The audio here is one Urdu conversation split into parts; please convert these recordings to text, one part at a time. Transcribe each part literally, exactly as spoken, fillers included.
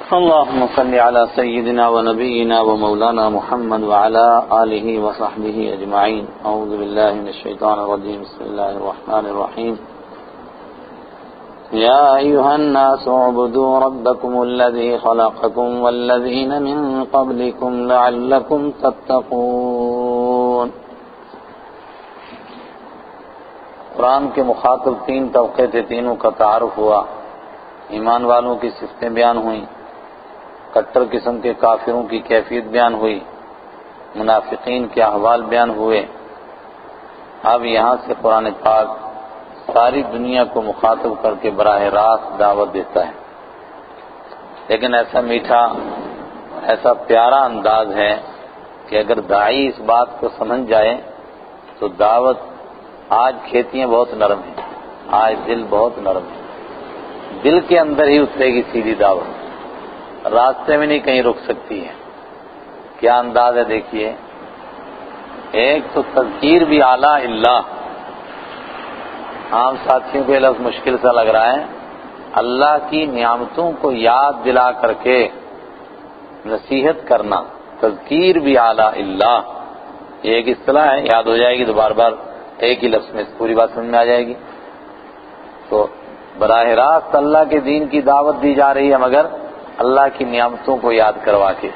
اللهم صل على سيدنا ونبينا ومولانا محمد وعلى آله وصحبه أجمعين. أعوذ بالله من الشيطان الرجيم. بسم الله الرحمن الرحيم. يا أيها الناس اعبدوا ربكم الذي خلقكم والذين من قبلكم لعلكم تتقون. قرآن کے مخاطب تین طبقے تھے، تینوں کا تعارف ہوا. ایمان والوں کی صفتیں بیان ہوئیں، کٹر قسم کے کافروں کی کیفیت بیان ہوئی، منافقین کے احوال بیان ہوئے. اب یہاں سے قرآن پاک ساری دنیا کو مخاطب کر کے براہ راست دعوت دیتا ہے، لیکن ایسا میٹھا ایسا پیارا انداز ہے کہ اگر داعی اس بات کو سمجھ جائے تو دعوت. آج کھیتیاں بہت نرم ہیں، آج دل بہت نرم ہے، دل کے اندر ہی اترے گی سیدھی دعوت، راستے میں نہیں کہیں رک سکتی ہے. کیا انداز ہے دیکھیے. ایک تو تذکیر بھی اعلیٰ اللہ. عام ساتھیوں کو یہ لفظ مشکل سا لگ رہا ہے. اللہ کی نعمتوں کو یاد دلا کر کے نصیحت کرنا، تذکیر بھی اعلیٰ اللہ. یہ ایک اصطلاح ہے، یاد ہو جائے گی تو بار بار ایک ہی لفظ میں پوری بات سمجھ میں آ جائے گی. تو براہ راست اللہ کے دین کی دعوت دی جا رہی ہے، مگر اللہ کی نعمتوں کو یاد کروا کے.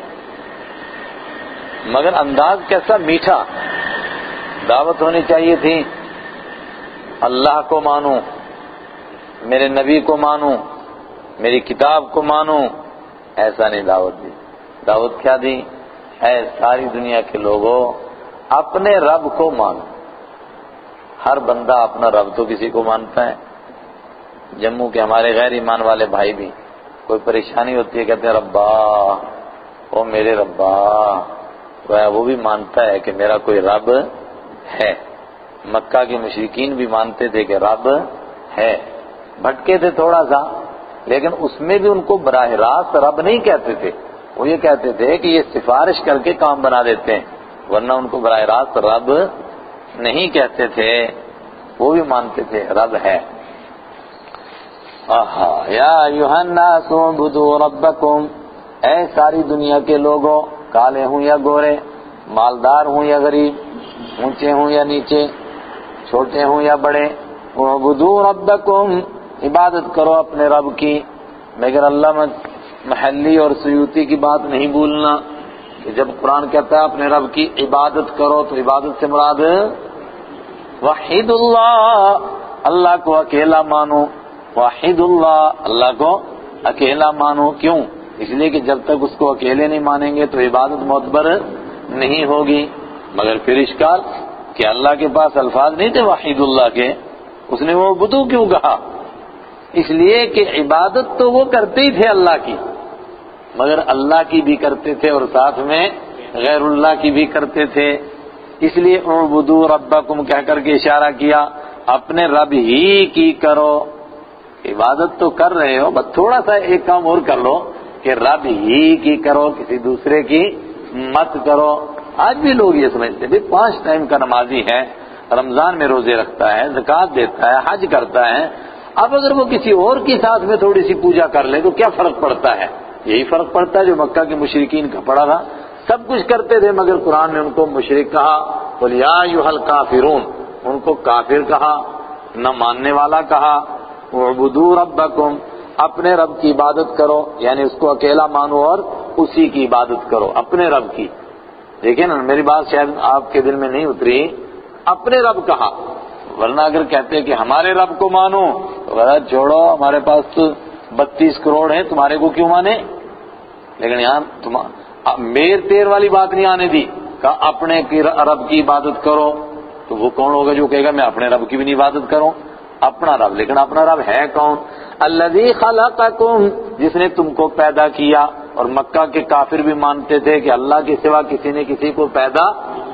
مگر انداز کیسا میٹھا. دعوت ہونی چاہیے تھی اللہ کو مانو، میرے نبی کو مانو، میری کتاب کو مانو. ایسا نہیں دعوت دی. دعوت کیا دی؟ اے ساری دنیا کے لوگوں، اپنے رب کو مانو. ہر بندہ اپنا رب تو کسی کو مانتا ہے. جموں کے ہمارے غیر ایمان والے بھائی بھی کوئی پریشانی ہوتی ہے کہتے ہیں ربا، او میرے ربا. وہ بھی مانتا ہے کہ میرا کوئی رب ہے. مکہ کے مشرکین بھی مانتے تھے کہ رب ہے. بھٹکے تھے تھوڑا سا، لیکن اس میں بھی ان کو براہ راست رب نہیں کہتے تھے. وہ یہ کہتے تھے کہ یہ سفارش کر کے کام بنا دیتے ہیں، ورنہ ان کو براہ راست رب نہیں کہتے تھے. وہ بھی مانتے تھے رب ہے. آہا یا ایھا الناس اعبدوا ربکم، اے ساری دنیا کے لوگوں، کالے ہوں یا گورے، مالدار ہوں یا غریب، اونچے ہوں یا نیچے، چھوٹے ہوں یا بڑے، اعبدوا ربکم، عبادت کرو اپنے رب کی. مگر علامہ محلی اور سیوطی کی بات نہیں بھولنا کہ جب قرآن کہتا ہے اپنے رب کی عبادت کرو تو عبادت سے مراد وحید اللہ، اللہ کو اکیلا مانو. وحید اللہ، اللہ کو اکیلا مانو. کیوں؟ اس لیے کہ جب تک اس کو اکیلے نہیں مانیں گے تو عبادت معتبر نہیں ہوگی. مگر پھر اشکال کہ اللہ کے پاس الفاظ نہیں تھے وحید اللہ کے، اس نے وہ بدو کیوں کہا؟ اس لیے کہ عبادت تو وہ کرتے ہی تھے اللہ کی، مگر اللہ کی بھی کرتے تھے اور ساتھ میں غیر اللہ کی بھی کرتے تھے. اس لیے اعبدوا ربکم کہہ کر کے اشارہ کیا اپنے رب ہی کی کرو. عبادت تو کر رہے ہو، بس تھوڑا سا ایک کام اور کر لو کہ رب ہی کی کرو، کسی دوسرے کی مت کرو. آج بھی لوگ یہ سمجھتے ہیں پانچ ٹائم کا نمازی ہے، رمضان میں روزے رکھتا ہے، زکوٰۃ دیتا ہے، حج کرتا ہے، اب اگر وہ کسی اور کے ساتھ میں تھوڑی سی پوجا کر لے تو کیا فرق پڑتا ہے؟ یہی فرق پڑتا ہے جو مکہ کے مشرکین کا پڑا تھا. سب کچھ کرتے تھے مگر قرآن نے ان کو مشرک کہا. قل یا ایھا الکافرون، ان کو کافر کہا، نہ ماننے والا کہا. اعبدوا ربکم، اپنے رب کی عبادت کرو، یعنی اس کو اکیلا مانو اور اسی کی عبادت کرو، اپنے رب کی. دیکھیں نا، میری بات شاید آپ کے دل میں نہیں اتری. اپنے رب کہا، ورنہ اگر کہتے کہ ہمارے رب کو مانو تو غلط چھوڑو، ہمارے پاس تو بتیس کروڑ ہیں، تمہارے کو کیوں مانے؟ لیکن یہاں تم میر تیر والی بات نہیں آنے دی، کہا اپنے رب کی عبادت کرو. تو وہ کون ہوگا جو کہے گا میں اپنے رب کی بھی نہیں عبادت کروں؟ اپنا رب. لیکن اپنا رب ہے کون؟ الذی خلقکم، جس نے تم کو پیدا کیا. اور مکہ کے کافر بھی مانتے تھے کہ اللہ کے سوا کسی نے کسی کو پیدا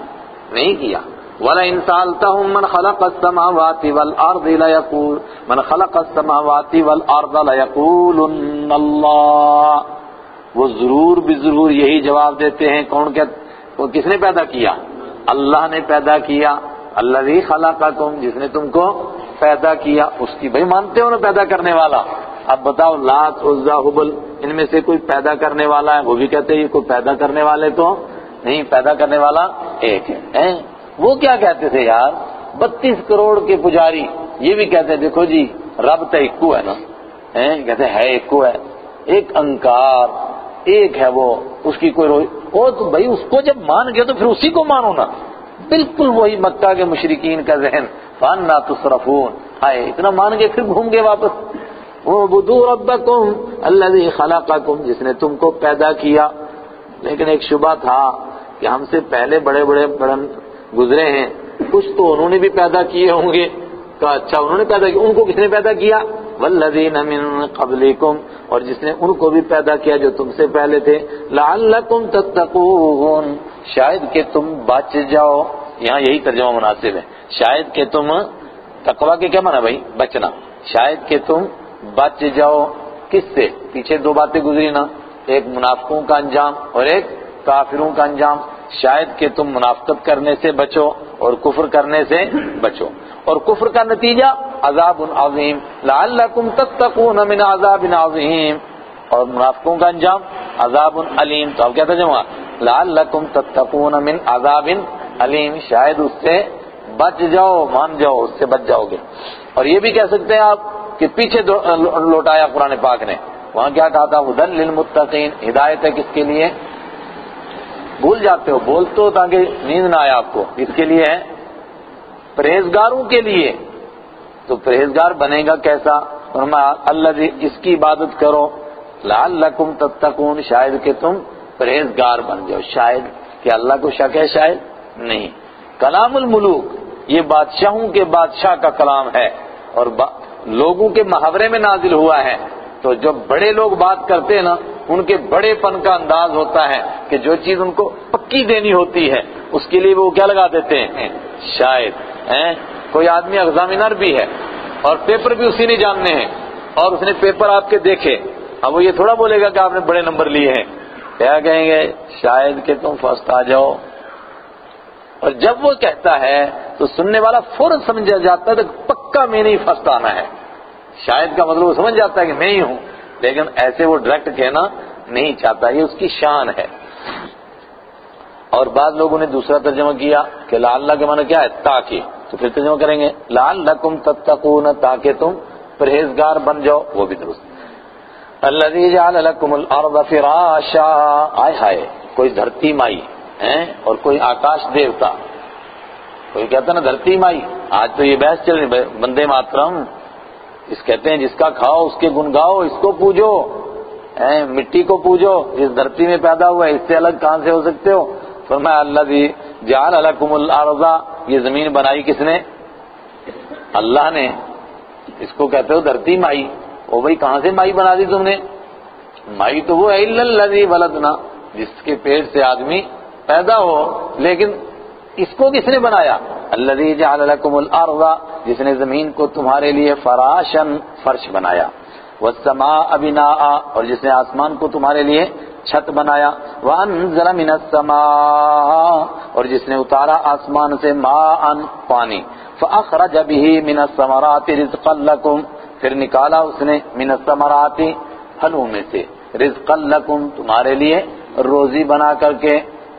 نہیں کیا. وَلَئِن سَأَلْتَهُم مَّنْ خَلَقَ السَّمَاوَاتِ وَالْأَرْضَ لَيَقُولُ مَنْ خَلَقَ السَّمَاوَاتِ وَالْأَرْضَ لَيَقُولُنَّ اللَّهُ، وہ ضرور بھی ضرور یہی جواب دیتے ہیں. کون کیا؟ کس نے پیدا کیا؟ اللہ نے پیدا کیا. الذی خلقکم، جس نے تم کو پیدا کیا. اس کی بھائی مانتے ہو نا پیدا کرنے والا؟ اب بتاؤ لات عزا حبل ان میں سے کوئی پیدا کرنے والا ہے؟ وہ بھی کہتے ہیں یہ کوئی پیدا کرنے والے تو نہیں، پیدا کرنے والا ایک ہے۔ وہ کیا کہتے تھے یار، بتیس کروڑ کے پجاری یہ بھی کہتے ہیں دیکھو جی رب تو ایکو ہے نا، کہتے ہیں ہے ایکو ہے، ایک انکار ایک ہے، وہ اس کی کوئی روئی وہ تو بھائی اس کو جب مان گیا تو پھر اسی کو مانو نا۔ بالکل وہی مکہ کے مشرکین کا ذہن، فَأَنَّىٰ تُصْرَفُونَ، ہائے اتنا مان گئے پھر گھوم گئے واپس۔ وَاعْبُدُوا رَبَّكُمْ الَّذِي خَلَقَكُمْ، جس نے تم کو پیدا کیا۔ لیکن ایک شبہ تھا کہ ہم سے پہلے بڑے بڑے بڑے گزرے ہیں، کچھ تو انہوں نے بھی پیدا کیے ہوں گے، کہا اچھا انہوں نے پیدا کیا، ان کو کس نے پیدا کیا؟ وَالَّذِينَ مِن قَبْلِكُمْ، اور جس نے ان کو بھی پیدا کیا جو تم سے پہلے تھے، لَعَلَّكُمْ تَتَّقُونَ، شاید کہ تم بچ جاؤ۔ یہاں یہی ترجمہ مناسب ہے، شاید کہ تم، تقویٰ کے کیا معنی بھائی؟ بچنا، شاید کہ تم بچ جاؤ کس سے؟ پیچھے دو باتیں گزری نا، ایک منافقوں کا انجام اور ایک کافروں کا انجام۔ شاید کہ تم منافقت کرنے سے بچو اور کفر کرنے سے بچو، اور کفر کا نتیجہ عذاب عظیم، لعلکم تتقون من عذاب عظیم، اور منافقوں کا انجام عذاب علیم۔ تو اب کیا ترجمہ؟ لعلکم تتقون من عذاب علیم، شاید اس سے بچ جاؤ، مان جاؤ، اس سے بچ جاؤ گے۔ اور یہ بھی کہہ سکتے ہیں آپ کہ پیچھے لوٹایا قرآن پاک نے، وہاں کیا کہا تھا؟ ھدی للمتقین، ہدایت ہے کس کے لیے؟ بھول جاتے ہو، بول تو تاکہ نیند نہ آئے آپ کو، اس کے لیے ہے پرہیزگاروں کے لیے۔ تو پرہیزگار بنے گا کیسا؟ فرمایا اللہ اس کی عبادت کرو، لعلکم تتقون، شاید کہ تم پرہیزگار بن جاؤ۔ شاید کہ اللہ کو شک ہے؟ شاید نہیں۔ کلام الملوک، یہ بادشاہوں کے بادشاہ کا کلام ہے اور لوگوں کے محاورے میں نازل ہوا ہے، تو جب بڑے لوگ بات کرتے ہیں نا، ان کے بڑے پن کا انداز ہوتا ہے کہ جو چیز ان کو پکی دینی ہوتی ہے اس کے لیے وہ کیا لگا دیتے ہیں؟ شاید۔ کوئی آدمی ایگزامینر بھی ہے اور پیپر بھی اسی نے جاننے ہیں، اور اس نے پیپر آپ کے دیکھے، اب وہ یہ تھوڑا بولے گا کہ آپ نے بڑے نمبر لیے ہیں، کیا کہیں گے؟ شاید کہ تم فرسٹ آ جاؤ۔ اور جب وہ کہتا ہے تو سننے والا فوراً سمجھ جاتا ہے کہ پکا میں نہیں فرسٹ آنا ہے۔ شاید کا مطلب وہ سمجھ جاتا ہے کہ میں ہی ہوں، لیکن ایسے وہ ڈائریکٹ کہنا نہیں چاہتا، یہ اس کی شان ہے۔ اور بعض لوگوں نے دوسرا ترجمہ کیا کہ لعل کے معنی کیا ہے؟ تاکہ، تو پھر ترجمہ کریں گے لعلکم تتقون، تاکہ تم پرہیزگار بن جاؤ، وہ بھی درست۔ الذی جعل لکم الارض فراشا، آئے ہائے، کوئی دھرتی مائی ہیں اور کوئی آکاش دیوتا، کوئی کہتا نا دھرتی مائی، آج تو یہ بحث چل رہی بندے ماترم، اس کہتے ہیں جس کا کھاؤ اس کے گن گاؤ، اس کو پوجو، مٹی کو پوجو، اس دھرتی میں پیدا ہوا ہے، اس سے الگ کہاں سے ہو سکتے ہو؟ فرمایا الذی جعل لکم الارض، یہ زمین بنائی کس نے؟ اللہ نے۔ اس کو کہتے ہو دھرتی مائی، او بھائی کہاں سے مائی بنا دی تم نے؟ مائی تو وہ ہے الا الذی ولدنا، جس کے پیٹ سے آدمی پیدا ہو، لیکن اس کو کس نے بنایا؟ الذی جعل لکم الارض، جس نے زمین کو تمہارے لیے فراشن، فرش بنایا، والسماء بناء، اور جس نے آسمان کو تمہارے لیے چھت بنایا، وانزل من السماء، اور جس نے اتارا آسمان سے ماء، پانی، فاخرج به من الثمرات رزقا لکم، پھر نکالا اس نے من الثمرات، پھلوں میں سے، رزقا لکم، تمہارے لیے روزی بنا کر کے۔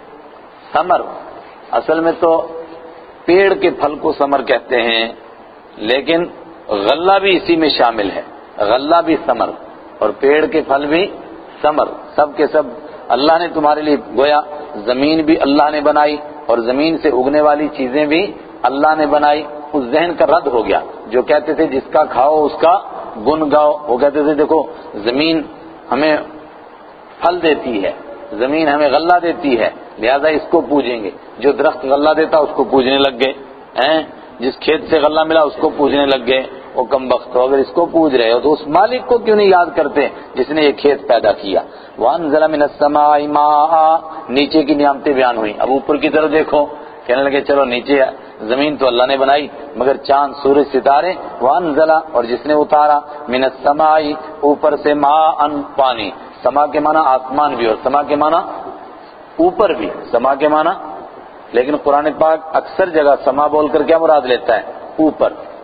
ثمر اصل میں تو پیڑ کے پھل کو ثمر کہتے ہیں، لیکن غلہ بھی اسی میں شامل ہے، غلہ بھی ثمر اور پیڑ کے پھل بھی ثمر، سب کے سب اللہ نے تمہارے لیے، گویا زمین بھی اللہ نے بنائی اور زمین سے اگنے والی چیزیں بھی اللہ نے بنائی۔ اس ذہن کا رد ہو گیا جو کہتے تھے جس کا کھاؤ اس کا گن گاؤ، وہ کہتے تھے دیکھو زمین ہمیں پھل دیتی ہے، زمین ہمیں غلہ دیتی ہے، لہذا اس کو پوجیں گے، جو درخت غلہ دیتا اس کو پوجنے لگ گئے ہیں، جس کھیت سے غلہ ملا اس کو پوجنے لگ گئے، وہ کم بخت ہو، اگر اس کو پوج رہے ہو تو اس مالک کو کیوں نہیں یاد کرتے جس نے یہ کھیت پیدا کیا۔ وَأَنزَلَ مِنَ السَّمَاءِ مَاءً، نیچے کی نعمتیں بیان ہوئیں، اب اوپر کی طرف دیکھو، کہنے لگے چلو نیچے زمین تو اللہ نے بنائی مگر چاند سورج ستارے، وَأَنزَلَ، اور جس نے اتارا، مِنَ السَّمَاءِ، اوپر سے مَاءً، پانی، سما کے معنی آسمان بھی اور سما کے معنی اوپر بھی، سما کے معنی، لیکن قرآن پاک اکثر جگہ سما بول کر کیا مراد لیتا ہے؟ اوپر،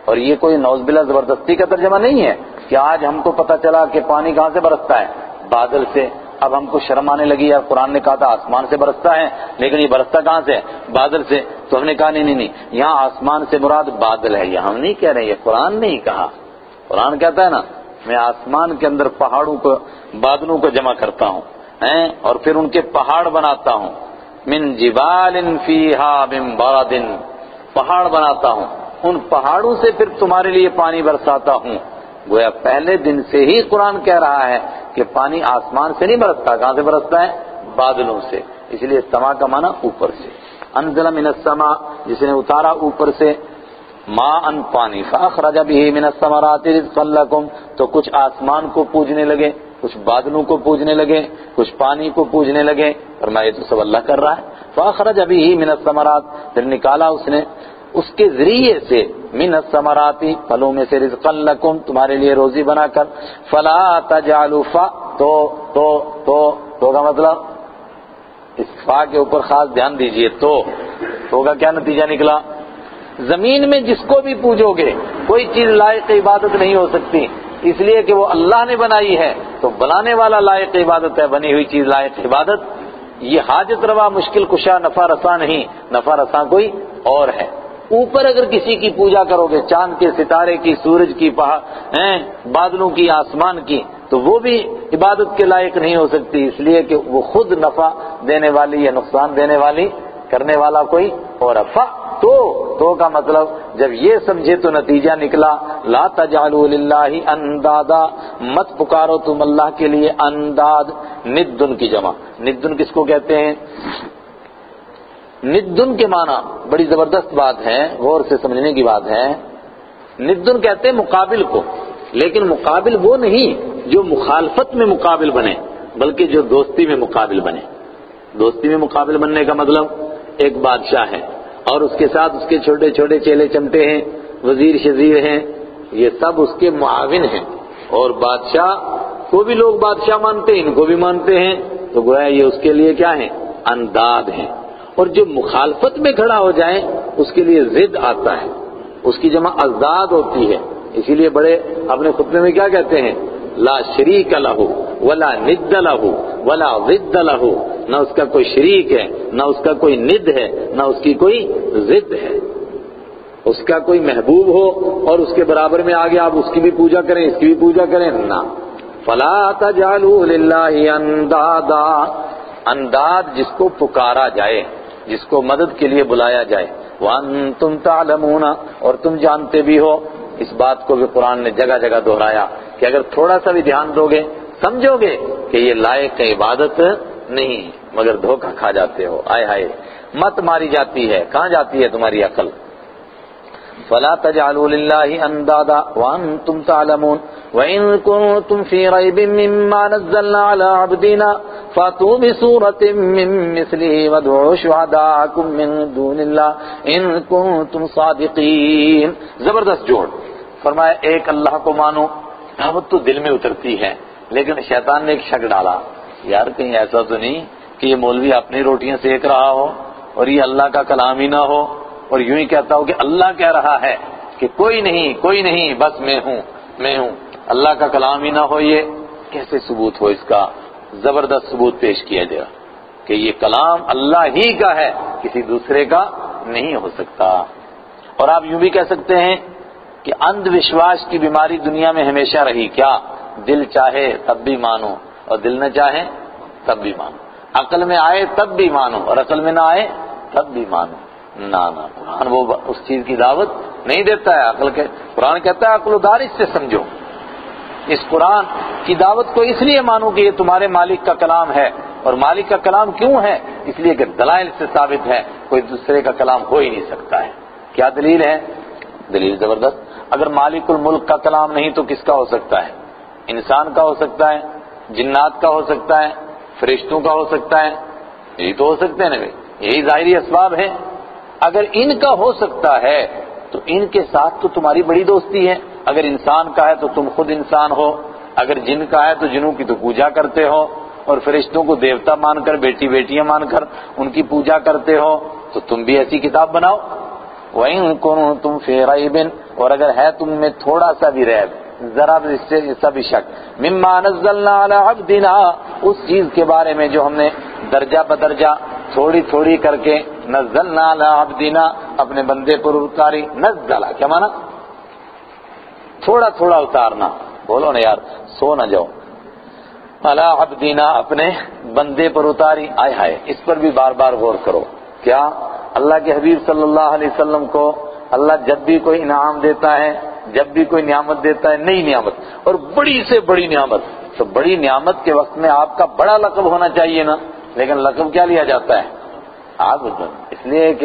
اور یہ کوئی نعوذ باللہ زبردستی کا ترجمہ نہیں ہے کہ آج ہم کو پتہ چلا کہ پانی کہاں سے برستا ہے، بادل سے، اب ہم کو شرم آنے لگی یار قرآن نے کہا تھا آسمان سے برستا ہے لیکن یہ برستا کہاں سے، بادل سے، تو ہم نے کہا نہیں نہیں نہیں یہاں آسمان سے مراد بادل ہے، یہ ہم نہیں کہہ رہے، یہ قرآن نہیں کہا۔ قرآن کہتا ہے نا میں آسمان کے اندر پہاڑوں کو، بادلوں کو جمع کرتا ہوں ہیں اور پھر ان کے پہاڑ بناتا ہوں، من جبال فیہا من برد، پہاڑ بناتا ہوں، ان پہاڑوں سے پھر تمہارے لیے پانی برساتا ہوں۔ گویا پہلے دن سے ہی قرآن کہہ رہا ہے کہ پانی آسمان سے نہیں برستا، کہاں سے برستا ہے، بادلوں سے، اس لیے سما کا معنی اوپر سے، انزل من السماء جس نے اتارا اوپر سے، ماء ان پانی، فاخرج به من الثمرات رزقا لكم، تو کچھ آسمان کو پوجنے لگے، کچھ بادلوں کو پوجنے لگے، کچھ پانی کو پوجنے لگے، فرمایا یہ تو سب اللہ کر رہا ہے۔ فاخرج به من الثمرات، پھر نکالا اس نے اس کے ذریعے سے، من الثمرات پھلوں میں سے، رزقا لکم تمہارے لیے روزی بنا کر، فلا تجعلوا ف تو تو تو تو کا مطلب اس فا کے اوپر خاص دھیان دیجئے، تو تو کا کیا نتیجہ نکلا، زمین میں جس کو بھی پوجو گے کوئی چیز لائق عبادت نہیں ہو سکتی، اس لیے کہ وہ اللہ نے بنائی ہے، تو بنانے والا لائق عبادت ہے، بنی ہوئی چیز لائق عبادت۔ یہ حاجت روا مشکل کشا نفع رساں نہیں، نفع رساں کوئی اور ہے۔ اوپر اگر کسی کی پوجا کرو گے، چاند کے، ستارے کی، سورج کی، ہیں بادلوں کی، آسمان کی، تو وہ بھی عبادت کے لائق نہیں ہو سکتی، اس لیے کہ وہ خود نفع دینے والی یا نقصان دینے والی کرنے والا کوئی اور ہے۔ تو تو کا مطلب جب یہ سمجھے تو نتیجہ نکلا، لا تجعلوا للہ اندادا، مت پکارو تم اللہ کے لیے انداد، ندن کی جمع، ندن کس کو کہتے ہیں، ندن کے معنی بڑی زبردست بات ہے، غور سے سمجھنے کی بات ہے۔ ندن کہتے ہیں مقابل کو، لیکن مقابل وہ نہیں جو مخالفت میں مقابل بنے، بلکہ جو دوستی میں مقابل بنے۔ دوستی میں مقابل بننے کا مطلب ایک بادشاہ ہے اور اس کے ساتھ اس کے چھوٹے چھوٹے چیلے چمٹے ہیں، وزیر شزیر ہیں، یہ سب اس کے معاون ہیں، اور بادشاہ کو بھی لوگ بادشاہ مانتے ہیں، ان کو بھی مانتے ہیں، تو گویا یہ اس کے لیے کیا ہیں، انداد ہیں۔ اور جو مخالفت میں کھڑا ہو جائے اس کے لیے ضد آتا ہے، اس کی جمع ازداد ہوتی ہے، اسی لیے بڑے اپنے خطبے میں کیا کہتے ہیں، لا شریک لہ ولا ند لہ ولا ضد لہ، نہ اس کا کوئی شریک ہے، نہ اس کا کوئی ند ہے، نہ اس کی کوئی ضد ہے، اس کا کوئی محبوب ہو اور اس کے برابر میں آگے آپ اس کی بھی پوجا کریں، اس کی بھی پوجا کریں، نہ۔ فلا تجعلوا للہ اندادا، انداد جس کو پکارا جائے، جس کو مدد کے لیے بلایا جائے، وانتم تعلمون، اور تم جانتے بھی ہو۔ اس بات کو بھی قرآن نے جگہ جگہ دہرایا کہ اگر تھوڑا سا بھی دھیان دو گے سمجھو گے کہ یہ لائق عبادت نہیں، مگر دھوکہ کھا جاتے ہو، آئے ہائے مت ماری جاتی ہے، کہاں جاتی ہے تمہاری عقل۔ فلا تجعلوا للہ اندادا وانتم تعلمون وَإِن كُنتُمْ فِي رَيْبٍ مِّمَّا نَزَّلْنَا عَلَىٰ عَبْدِنَا فَأْتُوا بِسُورَةٍ مِّن مِّثْلِهِ وَادْعُوا شُهَدَاءَكُم مِّن دُونِ اللَّهِ إِن كُنتُمْ صَادِقِينَ۔ زبردست جوڑ، فرمایا ایک اللہ کو مانو، دعوت تو دل میں اترتی ہے، لیکن شیطان نے ایک شک ڈالا، یار کہیں ایسا تو نہیں کہ یہ مولوی اپنی روٹیاں سیک رہا ہو اور یہ اللہ کا کلام ہی نہ ہو، اور یوں ہی کہتا ہو کہ اللہ کہہ رہا ہے کہ کوئی نہیں کوئی نہیں بس میں ہوں میں ہوں، اللہ کا کلام ہی نہ ہو، یہ کیسے ثبوت ہو؟ اس کا زبردست ثبوت پیش کیا جائے کہ یہ کلام اللہ ہی کا ہے، کسی دوسرے کا نہیں ہو سکتا۔ اور آپ یوں بھی کہہ سکتے ہیں کہ اندھ وشواس کی بیماری دنیا میں ہمیشہ رہی، کیا؟ دل چاہے تب بھی مانو اور دل نہ چاہے تب بھی مانو، عقل میں آئے تب بھی مانو اور عقل میں نہ آئے تب بھی مانو۔ نہ نہ قرآن وہ اس چیز کی دعوت نہیں دیتا ہے، عقل کے قرآن کہتا ہے عقل و دانش سے سمجھو، اس قرآن کی دعوت کو اس لیے مانو کہ یہ تمہارے مالک کا کلام ہے، اور مالک کا کلام کیوں ہے؟ اس لیے کہ دلائل سے ثابت ہے، کوئی دوسرے کا کلام ہو ہی نہیں سکتا ہے۔ کیا دلیل ہے؟ دلیل زبردست، اگر مالک الملک کا کلام نہیں تو کس کا ہو سکتا ہے؟ انسان کا ہو سکتا ہے، جنات کا ہو سکتا ہے، فرشتوں کا ہو سکتا ہے، یہی تو ہو سکتے ہیں نا بھائی، یہی ظاہری اسباب ہے۔ اگر ان کا ہو سکتا ہے تو ان کے ساتھ تو تمہاری بڑی دوستی ہے، اگر انسان کا ہے تو تم خود انسان ہو، اگر جن کا ہے تو جنوں کی تو پوجا کرتے ہو، اور فرشتوں کو دیوتا مان کر، بیٹی بیٹیاں مان کر ان کی پوجا کرتے ہو، تو تم بھی ایسی کتاب بناؤ۔ وَإِن كُنتُمْ فِي رَيْبٍ، اور اگر ہے تم میں تھوڑا سا بھی ریب، ذرا بھی اس سے اس بھی شک، مما نزلنا علی عبدنا، اس چیز کے بارے میں جو ہم نے درجہ بدرجہ تھوڑی تھوڑی کر کے نزلنا علی عبدنا اپنے بندے پر اتاری، نزلہ کیا معنی؟ تھوڑا تھوڑا اتارنا، بولو نا یار سو نہ جاؤ، علی عبدنا اپنے بندے پر اتاری، آئے ہائے اس پر بھی بار بار غور کرو، کیا اللہ کے حبیب صلی اللہ علیہ وسلم کو اللہ جب بھی کوئی انعام دیتا ہے، جب بھی کوئی نعمت دیتا ہے، نئی نعمت اور بڑی سے بڑی نعمت، تو بڑی نعمت کے وقت میں آپ کا بڑا لقب ہونا چاہیے نا، لیکن لقب کیا لیا جاتا ہے؟ عبد، اس لیے کہ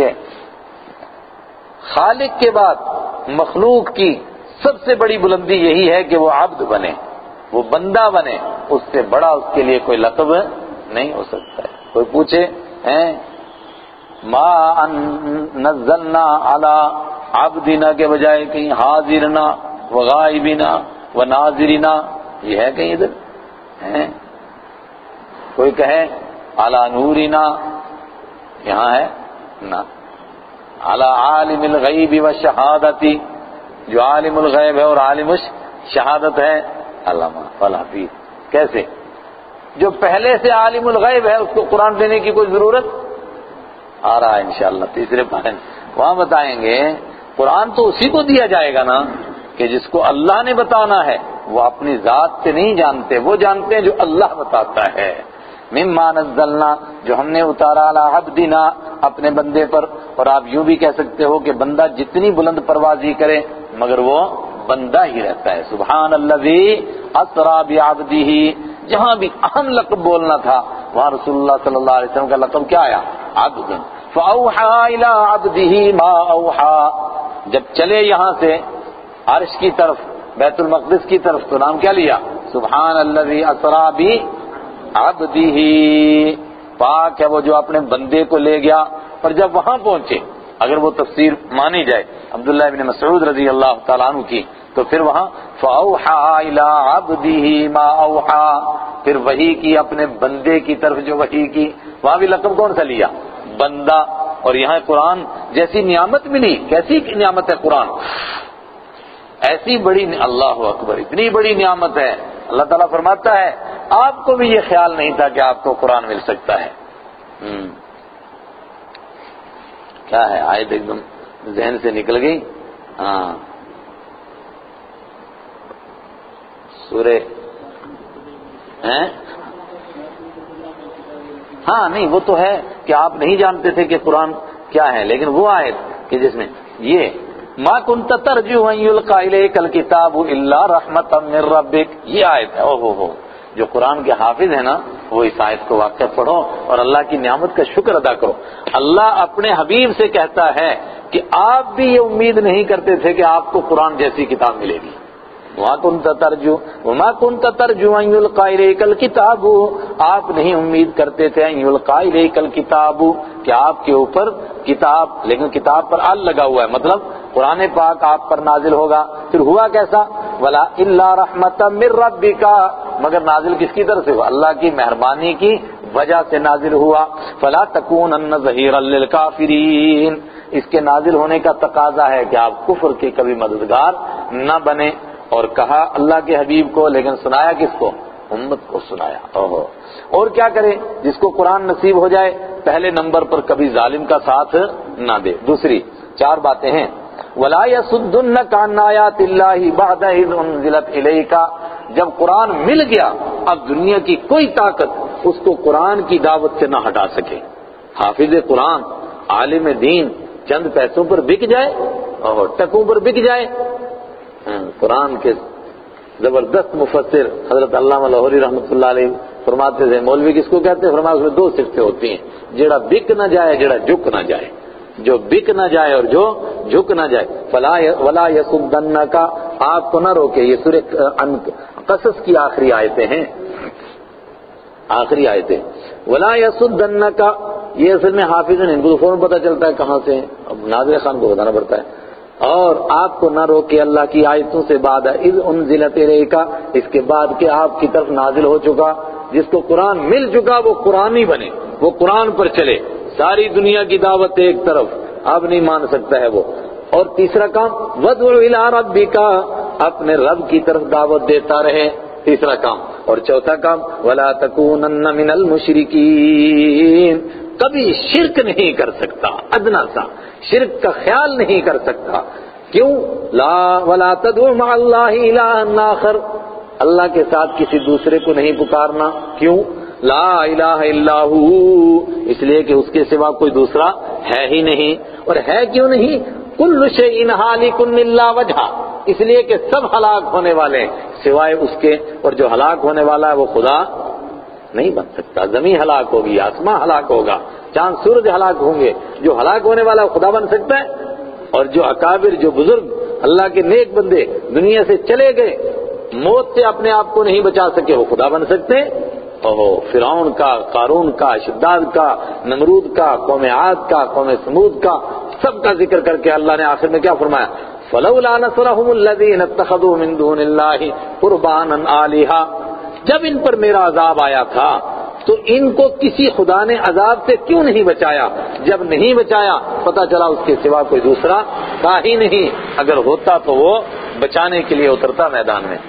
خالق کے بعد مخلوق کی سب سے بڑی بلندی یہی ہے کہ وہ عبد بنے، وہ بندہ بنے، اس سے بڑا اس کے لیے کوئی لقب نہیں ہو سکتا ہے۔ کوئی پوچھے ہیں ما ان نزلنا علی عبدنا کے بجائے کہیں حاضرنا و غائبنا و ناظرنا، یہ ہے کہیں ادھر ہیں؟ کوئی کہے علی نورنا، یہاں ہے نا، علی عالم الغیب و شہادتی، جو عالم الغیب ہے اور عالم الشہادت ہے علامہ فالحفیظ، کیسے؟ جو پہلے سے عالم الغیب ہے اس کو قرآن دینے کی کوئی ضرورت؟ آ رہا ہے انشاءاللہ تیسرے پارے وہاں بتائیں گے، قرآن تو اسی کو دیا جائے گا نا کہ جس کو اللہ نے بتانا ہے، وہ اپنی ذات سے نہیں جانتے، وہ جانتے ہیں جو اللہ بتاتا ہے۔ مما نزلنا، جو ہم نے اتارا علی عبدنا اپنے بندے پر، اور آپ یوں بھی کہہ سکتے ہو کہ بندہ جتنی بلند پروازی کرے مگر وہ بندہ ہی رہتا ہے۔ سبحان الذی اسری بعبدہ، جہاں بھی اہم لقب بولنا تھا وہاں رسول اللہ صلی اللہ علیہ وسلم کا لقب کیا آیا؟ عبد۔ فاوحى الى عبده ما اوحى، جب چلے یہاں سے عرش کی طرف بیت المقدس کی طرف تو نام کیا لیا؟ سبحان الذی اسری بعبدہ، پاک ہے وہ جو اپنے بندے کو لے گیا۔ اور جب وہاں پہنچے، اگر وہ تفسیر مانی جائے عبداللہ ابن مسعود رضی اللہ تعالیٰ عنہ کی، تو پھر وہاں فَأَوْحَى إِلَىٰ عَبْدِهِ مَا أَوْحَى، پھر وحی کی اپنے بندے کی طرف جو وحی کی، وہاں بھی لقب کون سا لیا؟ بندہ۔ اور یہاں قرآن جیسی نعمت ملی، کیسی نعمت ہے قرآن، ایسی بڑی، اللہ اکبر، اتنی بڑی نعمت ہے۔ اللہ تعالیٰ فرماتا ہے آپ کو بھی یہ خیال نہیں تھا کہ آپ کو قرآن مل سکتا ہے۔ ہم کیا ہے آیت ایک دم ذہن سے نکل گئی۔ ہاں سورہ ہیں، ہاں نہیں وہ تو ہے کہ آپ نہیں جانتے تھے کہ قرآن کیا ہے، لیکن وہ آیت کہ جس میں یہ ما كنت ترجو ان يلقى اليك الكتاب الا رحمة من ربك، یہ آیت ہے۔ او ہو ہو جو قرآن کے حافظ ہیں نا وہ اس آیت کو واقع پڑھو اور اللہ کی نعمت کا شکر ادا کرو۔ اللہ اپنے حبیب سے کہتا ہے کہ آپ بھی یہ امید نہیں کرتے تھے کہ آپ کو قرآن جیسی کتاب ملے گی۔ وما كنت ترجو وما كنت ترجو ان يلقى اليك الكتاب، آپ نہیں امید کرتے تھے ان يلقى اليك الكتاب کہ آپ کے اوپر کتاب، لیکن کتاب پر ال لگا ہوا ہے، مطلب قرآن پاک آپ پر نازل ہوگا۔ پھر ہوا کیسا؟ ولا الا رحمة من ربك، مگر نازل کس کی طرف سے ہوا؟ اللہ کی مہربانی کی وجہ سے نازل ہوا۔ فلا تكونن ظهيرا للكافرين، اس کے نازل ہونے کا تقاضا ہے کہ آپ کفر کے کبھی مددگار نہ بنے۔ اور کہا اللہ کے حبیب کو، لیکن سنایا کس کو؟ امت کو سنایا۔ اوہو، اور کیا کرے جس کو قرآن نصیب ہو جائے پہلے نمبر پر کبھی ظالم کا ساتھ نہ دے۔ دوسری چار باتیں ہیں، وَلَا يَصُدُّنَّكَ عَنْ آيَاتِ اللَّهِ بَعْدَ إِذْ أُنزِلَتْ إِلَيْكَ، جب قرآن مل گیا اب دنیا کی کوئی طاقت اس کو قرآن کی دعوت سے نہ ہٹا سکے۔ حافظ قرآن، عالم دین چند پیسوں پر بک جائے اور ٹکوں پر بک جائے، قرآن کے زبردست مفسر حضرت علامہ لاہوری رحمۃ اللہ علیہ فرماتے تھے، مولوی کس کو کہتے ہیں؟ فرمایا اس میں دو صفتیں ہوتی ہیں، جڑا بک نہ جائے، جڑا جھک نہ جائے، جو بک نہ جائے اور جو جھک نہ جائے۔ فلا ولا يصدنک، آپ کو نہ روکے۔ یہ سورہ قصص کی آخری آیتیں ہیں، آخری آیتیں۔ ولا يصدنک، یہ اصل میں حافظ ان کو فوراً پتہ چلتا ہے کہاں سے، اب ناظر خان کو بتانا پڑتا ہے۔ اور آپ کو نہ روکے اللہ کی آیتوں سے بعد اذ انزلت الیک، اس کے بعد کہ آپ کی طرف نازل ہو چکا، جس کو قرآن مل چکا وہ قرآنی بنے، وہ قرآن پر چلے۔ ساری دنیا کی دعوت ایک طرف، اب نہیں مان سکتا ہے وہ، اور تیسرا کام وَادْعُ إِلَىٰ رَبِّكَ، اپنے رب کی طرف دعوت دیتا رہے، تیسرا کام. اور چوتھا کام وَلَا تَكُونَنَّ مِنَ الْمُشْرِكِينَ، کبھی شرک نہیں کر سکتا، ادنا سا شرک کا خیال نہیں کر سکتا. کیوں؟ لا وَلَا تَدْعُ مَعَ اللَّهِ إِلَٰهًا آخَرَ، اللہ کے ساتھ کسی دوسرے کو نہیں پکارنا. کیوں؟ لا الہ الا ہو، اس لیے کہ اس کے سوا کوئی دوسرا ہے ہی نہیں. اور ہے کیوں نہیں؟ کل شیء ہالک الا وجہہ، اس لیے کہ سب ہلاک ہونے والے ہیں سوائے اس کے، اور جو ہلاک ہونے والا ہے وہ خدا نہیں بن سکتا. زمین ہلاک ہوگی، آسمان ہلاک ہوگا، چاند سورج ہلاک ہوں گے، جو ہلاک ہونے والا ہے خدا بن سکتا ہے؟ اور جو اکابر، جو بزرگ اللہ کے نیک بندے دنیا سے چلے گئے، موت سے اپنے آپ کو نہیں بچا سکے، وہ خدا بن سکتے ہیں؟ اوہ، فرعون کا، قارون کا، شداد کا، نمرود کا، قوم عاد کا، قوم سمود کا، سب کا ذکر کر کے اللہ نے آخر میں کیا فرمایا؟ فَلَوْلَا نَصَرَهُمُ الَّذِينَ اتَّخَذُوا مِن دُونِ اللَّهِ قُرْبَانًا آلِهَةً، جب ان پر میرا عذاب آیا تھا تو ان کو کسی خدا نے عذاب سے کیوں نہیں بچایا؟ جب نہیں بچایا پتہ چلا اس کے سوا کوئی دوسرا تھا ہی نہیں، اگر ہوتا تو وہ بچانے کے لیے اترتا میدان میں.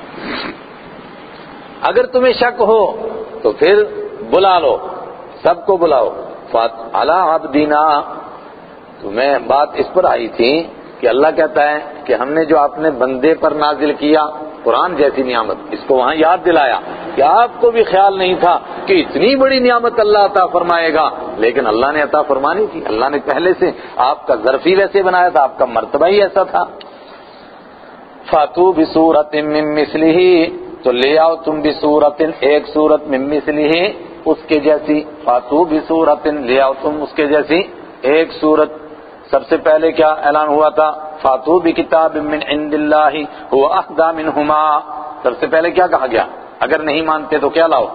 اگر تمہیں شک ہو تو پھر بلا لو، سب کو بلاؤ. عَلَىٰ عَبْدِنَا، تمہیں بات اس پر آئی تھی کہ اللہ کہتا ہے کہ ہم نے جو اپنے بندے پر نازل کیا قرآن جیسی نعمت، اس کو وہاں یاد دلایا کہ آپ کو بھی خیال نہیں تھا کہ اتنی بڑی نعمت اللہ عطا فرمائے گا، لیکن اللہ نے عطا فرمانی تھی. اللہ نے پہلے سے آپ کا ظرف ہی ویسے بنایا تھا، آپ کا مرتبہ ہی ایسا تھا. فَأْتُوا بِسُورَةٍ مِّن مِّثْلِهِ، تو لے آؤ تم بِسُورَةٍ، ایک سورت، مِّن مِّثْلِهِ، اس کے جیسی. فَأْتُوا بِسُورَةٍ، لے آؤ تم اس کے جیسی ایک سورت. سب سے پہلے کیا اعلان ہوا تھا؟ فَأْتُوا بِكِتَابٍ مِّنْ عِندِ اللَّهِ هُوَ أَهْدَىٰ مِنْهُمَا، سب سے پہلے کیا کہا گیا؟ اگر نہیں مانتے تو کیا لاؤ؟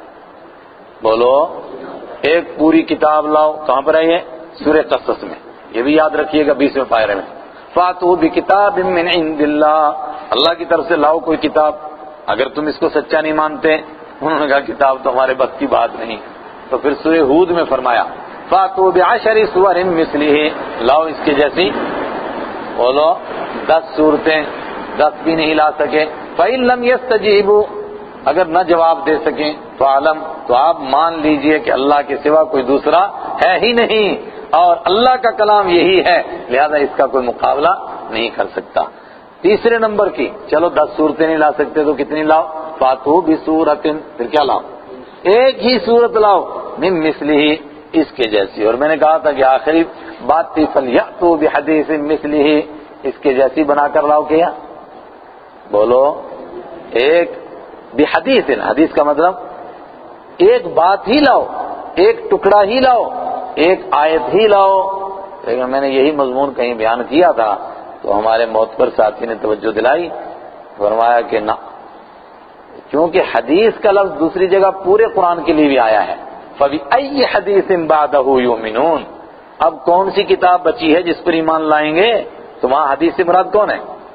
بولو، ایک پوری کتاب لاؤ. کہاں پر ہے یہ؟ سورہ قصص میں. یہ بھی یاد رکھیے گا بیسویں پارے میں. فَأْتُوا بِكِتَابٍ مِّنْ عِندِ اللَّهِ، اللہ کی طرف سے لاؤ کوئی کتاب. اگر تم اس کو سچا نہیں مانتے، انہوں نے کہا کتاب تو ہمارے بس کی بات نہیں، تو پھر سورہ ہود میں فرمایا فَأْتُوا بِعَشَرِ سُوَرٍ مِّثْلِهِ، لاؤ اس کے جیسی. بولو، دس صورتیں، دس بھی نہیں لا سکے. فَإِن لَّمْ يَسْتَجِيبُوا، اگر نہ جواب دے سکیں تو عالم، تو آپ مان لیجئے کہ اللہ کے سوا کوئی دوسرا ہے ہی نہیں، اور اللہ کا کلام یہی ہے، لہذا اس کا کوئی مقابلہ نہیں کر سکتا. تیسرے نمبر کی، چلو دس صورتیں نہیں لا سکتے تو کتنی لاؤ؟ فَأْتُوا بِسُورَةٍ، پھر کیا لاؤ؟ ایک ہی صورت لاؤ، مِن مِثْلِهِ، اس کے جیسی. اور میں نے کہا تھا کہ آخری بات تھی فَلْيَأْتُوا بِحَدِيثٍ مِثْلِهِ، اس کے جیسی بنا کر لاؤ. کیا بولو؟ ایک بحدیث، حدیث کا مطلب ایک بات ہی لاؤ، ایک ٹکڑا ہی لاؤ، ایک آیت ہی لاؤ. لیکن میں نے یہی مضمون کہیں بیان کیا تھا تو ہمارے معتبر ساتھی نے توجہ دلائی، فرمایا کہ نہ، کیونکہ حدیث کا لفظ دوسری جگہ پورے قرآن کے لیے بھی آیا ہے. فَبِأَيِّ حَدِيثٍ بَعْدَهُ يُؤْمِنُونَ، اب کون سی کتاب بچی ہے جس پر ایمان لائیں گے؟ تو وہاں حدیث سے مراد کون ہے؟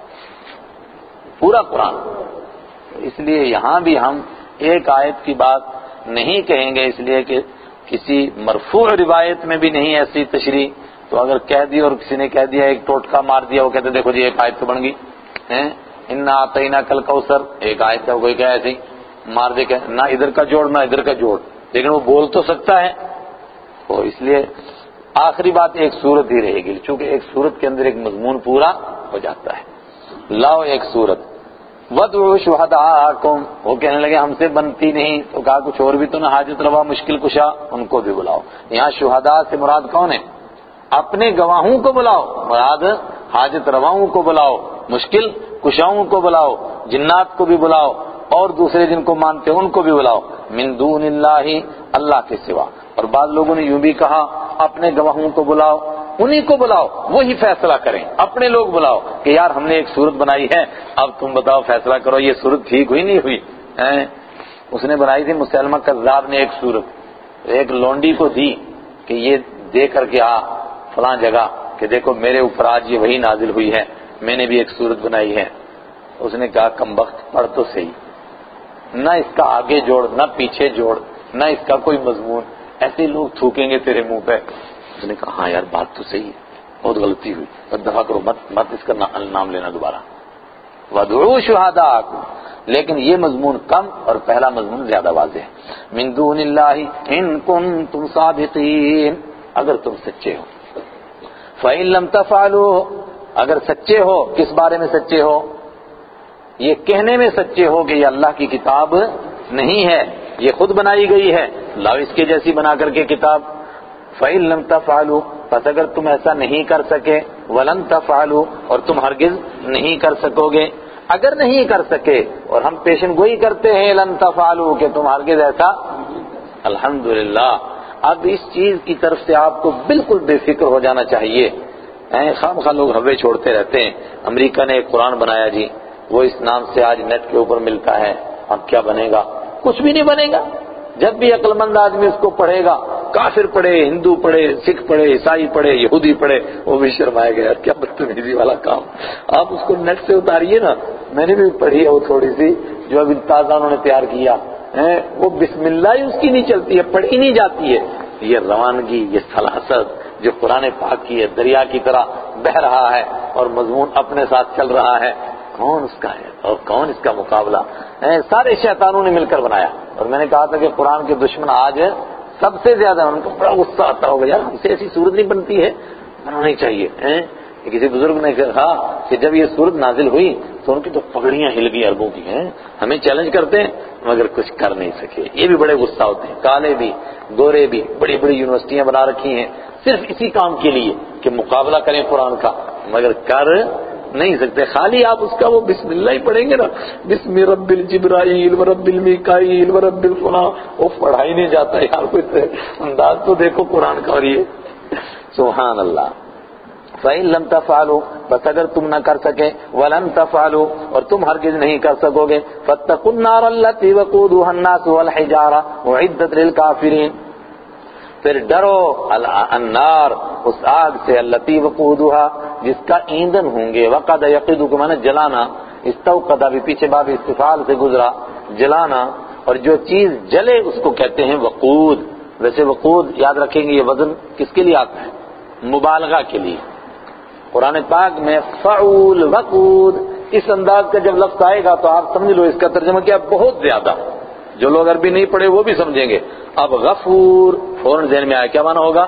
پورا قرآن. اس لیے یہاں بھی ہم ایک آیت کی بات نہیں کہیں گے، اس لیے کہ کسی مرفوع روایت میں بھی نہیں ایسی تشریح. تو اگر کہہ دی اور کسی نے کہہ دیا، ایک ٹوٹکا مار دیا، وہ کہتے دیکھو جی ایک آیت تو بن گئی ہیں، اِنَّا أَعْطَيْنَاكَ الْكَوْثَرَ، ایک آیت ہے، کوئی کہے ایسی مار دے کہ نہ ادھر کا جوڑ نہ ادھر کا جوڑ، لیکن وہ بول تو سکتا ہے. تو اس لیے آخری بات ایک صورت ہی رہے گی، چونکہ ایک صورت کے اندر ایک مضمون پورا ہو جاتا ہے. لاؤ ایک صورت. وَادْعُوا شُهَدَاءَكُمْ، وہ کہنے لگے ہم سے بنتی نہیں، تو کہا کچھ اور بھی تو نہ، حاجت روا، مشکل کشا، ان کو بھی بلاؤ. یہاں شہداء سے مراد کون ہے؟ اپنے گواہوں کو بلاؤ، مراد حاجت رواؤں کو بلاؤ، مشکل کشاؤں کو بلاؤ، جنات کو بھی بلاؤ، اور دوسرے جن کو مانتے ہیں ان کو بھی بلاؤ. من دون اللہ، اللہ کے سوا. اور بعض لوگوں نے یوں بھی کہا اپنے گواہوں کو بلاؤ، انہی کو بلاؤ، وہی فیصلہ کریں. اپنے لوگ بلاؤ کہ یار ہم نے ایک صورت بنائی ہے، اب تم بتاؤ فیصلہ کرو یہ صورت ٹھیک ہوئی نہیں ہوئی. اس نے بنائی تھی مسلمہ کذاب نے ایک صورت، ایک لونڈی کو دی کہ یہ دے کر کے آ فلاں جگہ کہ دیکھو میرے اوپر آج یہ وہی نازل ہوئی ہے، میں نے بھی ایک صورت بنائی ہے. اس نے کہا کمبخت پڑھ تو صحیح، نہ اس کا آگے جوڑ نہ پیچھے جوڑ نہ اس کا کوئی مضمون، ایسے لوگ تھوکیں گے تیرے منہ پہ. اس نے کہا ہاں یار بات تو صحیح ہے، بہت غلطی ہوئی، بس دفع کرو، مت مت اس کا نام لینا دوبارہ. وَادْعُوا شُهَدَاءَكُمْ، لیکن یہ مضمون کم اور پہلا مضمون زیادہ واضح ہے. مِن دُونِ اللَّهِ إِن كُنتُمْ صَادِقِينَ، اگر تم سچے ہو. فَإِن لَّمْ تَفْعَلُوا، اگر سچے ہو، کس بارے میں سچے ہو؟ یہ کہنے میں سچے ہو کہ یہ اللہ کی کتاب نہیں ہے، یہ خود بنائی گئی ہے، لاؤ اس کے جیسی بنا کر کے کتاب. فَإِن لَّمْ تَفْعَلُوا، پس اگر تم ایسا نہیں کر سکے، وَلَن تَفْعَلُوا، اور تم ہرگز نہیں کر سکو گے. اگر نہیں کر سکے اور ہم پیشن گوئی کرتے ہیں لن تفعلوا کہ تم ہرگز ایسا، الحمدللہ اب اس چیز کی طرف سے آپ کو بالکل بے فکر ہو جانا چاہیے. خام خواہ لوگ ہوے چھوڑتے رہتے ہیں. امریکہ نے ایک قرآن بنایا جی، وہ اس نام سے آج نیٹ کے اوپر ملتا ہے، اب کیا بنے گا؟ کچھ بھی نہیں بنے گا. جب بھی عقل مند آدمی اس کو پڑھے گا، کافر پڑھے، ہندو پڑھے، سکھ پڑھے، عیسائی پڑھے، یہودی پڑھے، وہ بھی شرمائے گا، یار کیا بدتمیزی والا کام. آپ اس کو نیٹ سے اتاریے نا. میں نے بھی پڑھی ہے وہ تھوڑی سی جو اب تازہ انہوں نے تیار کیا ہے، وہ بسم اللہ ہی اس کی نہیں چلتی ہے، پڑھی نہیں جاتی ہے. یہ روانگی، یہ سلاست جو قرآن پاک کی ہے، دریا کی طرح بہہ رہا ہے اور مضمون اپنے ساتھ چل رہا ہے، کون اس کا ہے اور کون اس کا مقابلہ؟ سارے شیطانوں نے مل کر بنایا. اور میں نے کہا تھا کہ قرآن کے دشمن آج سب سے زیادہ، ان کو بڑا غصہ آتا ہوگا، یار ہم سے ایسی صورت نہیں بنتی ہے، بنانی چاہیے. کسی بزرگ نے کہا کہ جب یہ صورت نازل ہوئی تو ان کی تو پگڑیاں ہل گئی عربوں کی، ہیں ہمیں چیلنج کرتے ہیں مگر کچھ کر نہیں سکے. یہ بھی بڑے غصہ ہوتے ہیں. کالے بھی گورے بھی بڑی بڑی یونیورسٹیاں بنا رکھی ہیں صرف اسی کام کے لیے کہ مقابلہ کریں قرآن کا، مگر کر نہیں سکتے. خالی آپ اس کا وہ بسم اللہ ہی پڑھیں گے نا، بسم رب الجبرائیل و رب المیکائیل و رب الفلاں، وہ پڑھا ہی نہیں جاتا یار. کوئی انداز تو دیکھو قرآن کا. اور یہ سبحان اللہ. فَإِن لَّمْ تَفْعَلُوا، بس اگر تم نہ کر سکے، وَلَن تَفْعَلُوا، اور تم ہرگز نہیں کر سکو گے، فَاتَّقُوا النَّارَ الَّتِي وَقُودُهَا النَّاسُ وَالْحِجَارَةُ أُعِدَّتْ لِلْكَافِرِينَ، پھر ڈرو النار، اس آگ سے، الَّتِي وَقُودُهَا، جس کا ایندھن ہوں گے. وقد یقید کو معنی جلانا، استوقد بھی پیچھے باب استفعال سے گزرا، جلانا. اور جو چیز جلے اس کو کہتے ہیں وقود. ویسے وقود یاد رکھیں گے یہ وزن کس کے لیے آتا ہے؟ مبالغہ کے لیے. قرآن پاک میں فعول وقود اس انداز کا جب لفظ آئے گا تو آپ سمجھ لو اس کا ترجمہ کیا، بہت زیادہ. جو لوگ عربی نہیں پڑھے وہ بھی سمجھیں گے. اب غفور فوراً ذہن میں آیا، کیا معنی ہوگا؟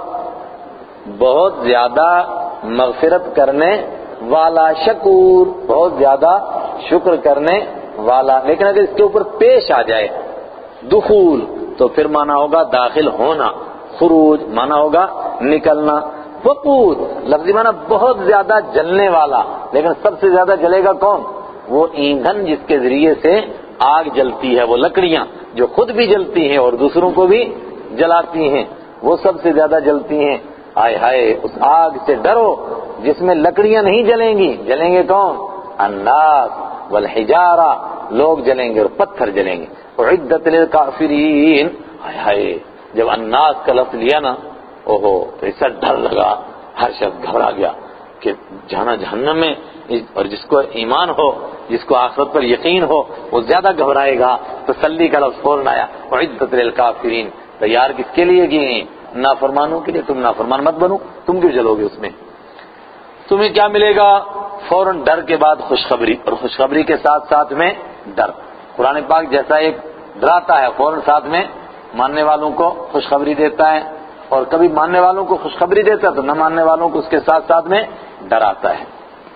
بہت زیادہ مغفرت کرنے والا، شکور بہت زیادہ شکر کرنے والا. لیکن اگر اس کے اوپر پیش آ جائے دخول تو پھر معنی ہوگا داخل ہونا. خروج معنی ہوگا نکلنا. وقود لفظی معنی بہت زیادہ جلنے والا. لیکن سب سے زیادہ جلے گا کون؟ وہ ایندھن جس کے ذریعے سے آگ جلتی ہے، وہ لکڑیاں جو خود بھی جلتی ہیں اور دوسروں کو بھی جلاتی ہیں، وہ سب سے زیادہ جلتی ہیں. ہائے ہائے اس آگ سے ڈرو جس میں لکڑیاں نہیں جلیں گی. جلیں گے کون؟ الناس والحجارہ، لوگ جلیں گے اور پتھر جلیں گے. اعدت للکافرین. ہائے ہائے جب الناس کا لفظ لیا نا، اوہو تو ایسا ڈر لگا، ہر شخص گھبرا گیا کہ جانا جہنم میں. اور جس کو ایمان ہو، جس کو آخرت پر یقین ہو، وہ زیادہ گھبرائے گا. تسلی کا لفظ فوراً آیا، اعدت للکافرین. تیار کس کے لیے کی؟ نافرمانوں کے لیے. تم نافرمان مت بنو، تم کیوں جلو گے اس میں؟ تمہیں کیا ملے گا؟ فوراً ڈر کے بعد خوشخبری، اور خوشخبری کے ساتھ ساتھ میں ڈر. قرآن پاک جیسا ایک ڈراتا ہے، فوراً ساتھ میں ماننے والوں کو خوشخبری دیتا ہے. اور کبھی ماننے والوں کو خوشخبری دیتا ہے تو نہ ماننے والوں کو اس کے ساتھ ساتھ میں ڈراتا ہے.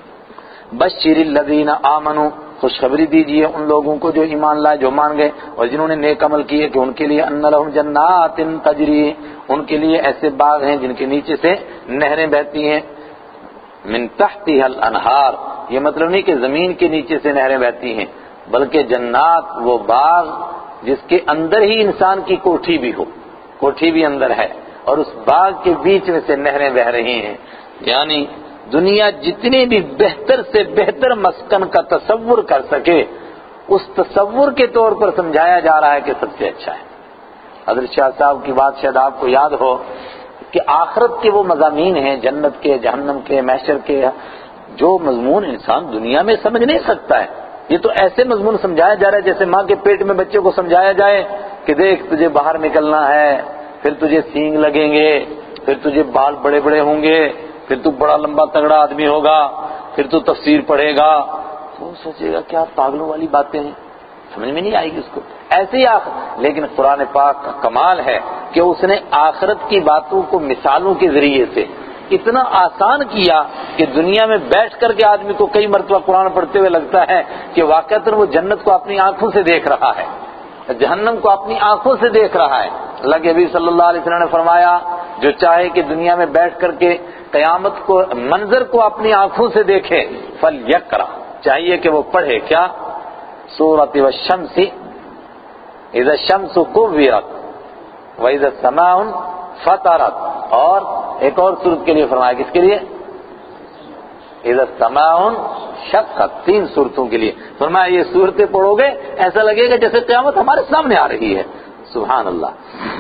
بشر الذین آمنوا، خوشخبری دیجئے ان لوگوں کو جو ایمان لائے، جو مان گئے اور جنہوں نے نیک عمل کیے، کہ ان کے لیے ان لہم جنات تجری، ان کے لیے ایسے باغ ہیں جن کے نیچے سے نہریں بہتی ہیں. من تحتها الانہار، یہ مطلب نہیں کہ زمین کے نیچے سے نہریں بہتی ہیں، بلکہ جنات وہ باغ جس کے اندر ہی انسان کی کوٹھی بھی ہو، کوٹھی بھی اندر ہے اور اس باغ کے بیچ میں سے نہریں بہ رہی ہیں. یعنی دنیا جتنے بھی بہتر سے بہتر مسکن کا تصور کر سکے، اس تصور کے طور پر سمجھایا جا رہا ہے کہ سب سے اچھا ہے. حضرت شاہ صاحب کی بات شاید آپ کو یاد ہو کہ آخرت کے وہ مضامین ہیں، جنت کے، جہنم کے، محشر کے، جو مضمون انسان دنیا میں سمجھ نہیں سکتا ہے. یہ تو ایسے مضمون سمجھایا جا رہا ہے جیسے ماں کے پیٹ میں بچے کو سمجھایا جائے کہ دیکھ تجھے باہر نکلنا ہے، پھر تجھے سینگ لگیں گے، پھر تجھے بال بڑے بڑے ہوں گے، پھر تو بڑا لمبا تگڑا آدمی ہوگا، پھر تو تفسیر پڑھے گا، تو وہ سوچے گا کیا پاگلوں والی باتیں ہیں، سمجھ میں نہیں آئے گی اس کو، ایسے ہی آخر. لیکن قرآن پاک کا کمال ہے کہ اس نے آخرت کی باتوں کو مثالوں کے ذریعے سے اتنا آسان کیا کہ دنیا میں بیٹھ کر کے آدمی کو کئی مرتبہ قرآن پڑھتے ہوئے لگتا ہے کہ واقعتاً وہ جنت کو اپنی آنکھوں سے دیکھ رہا ہے، جہنم کو اپنی آنکھوں سے دیکھ رہا ہے. اللہ کے نبی صلی اللہ علیہ وسلم نے فرمایا جو چاہے کہ دنیا میں بیٹھ کر کے قیامت کو منظر کو اپنی آنکھوں سے دیکھے فلیقرأ، چاہیے کہ وہ پڑھے کیا، سورۃ والشمس اذا الشمس كورت واذا السماء فطرت، اور ایک اور سورت کے لیے فرمایا کس کے لیے، اذا السماء انشقت، تین صورتوں کے لیے فرمایا یہ صورتیں پڑھو گے ایسا لگے گا جیسے قیامت ہمارے سامنے آ رہی ہے. سبحان اللہ.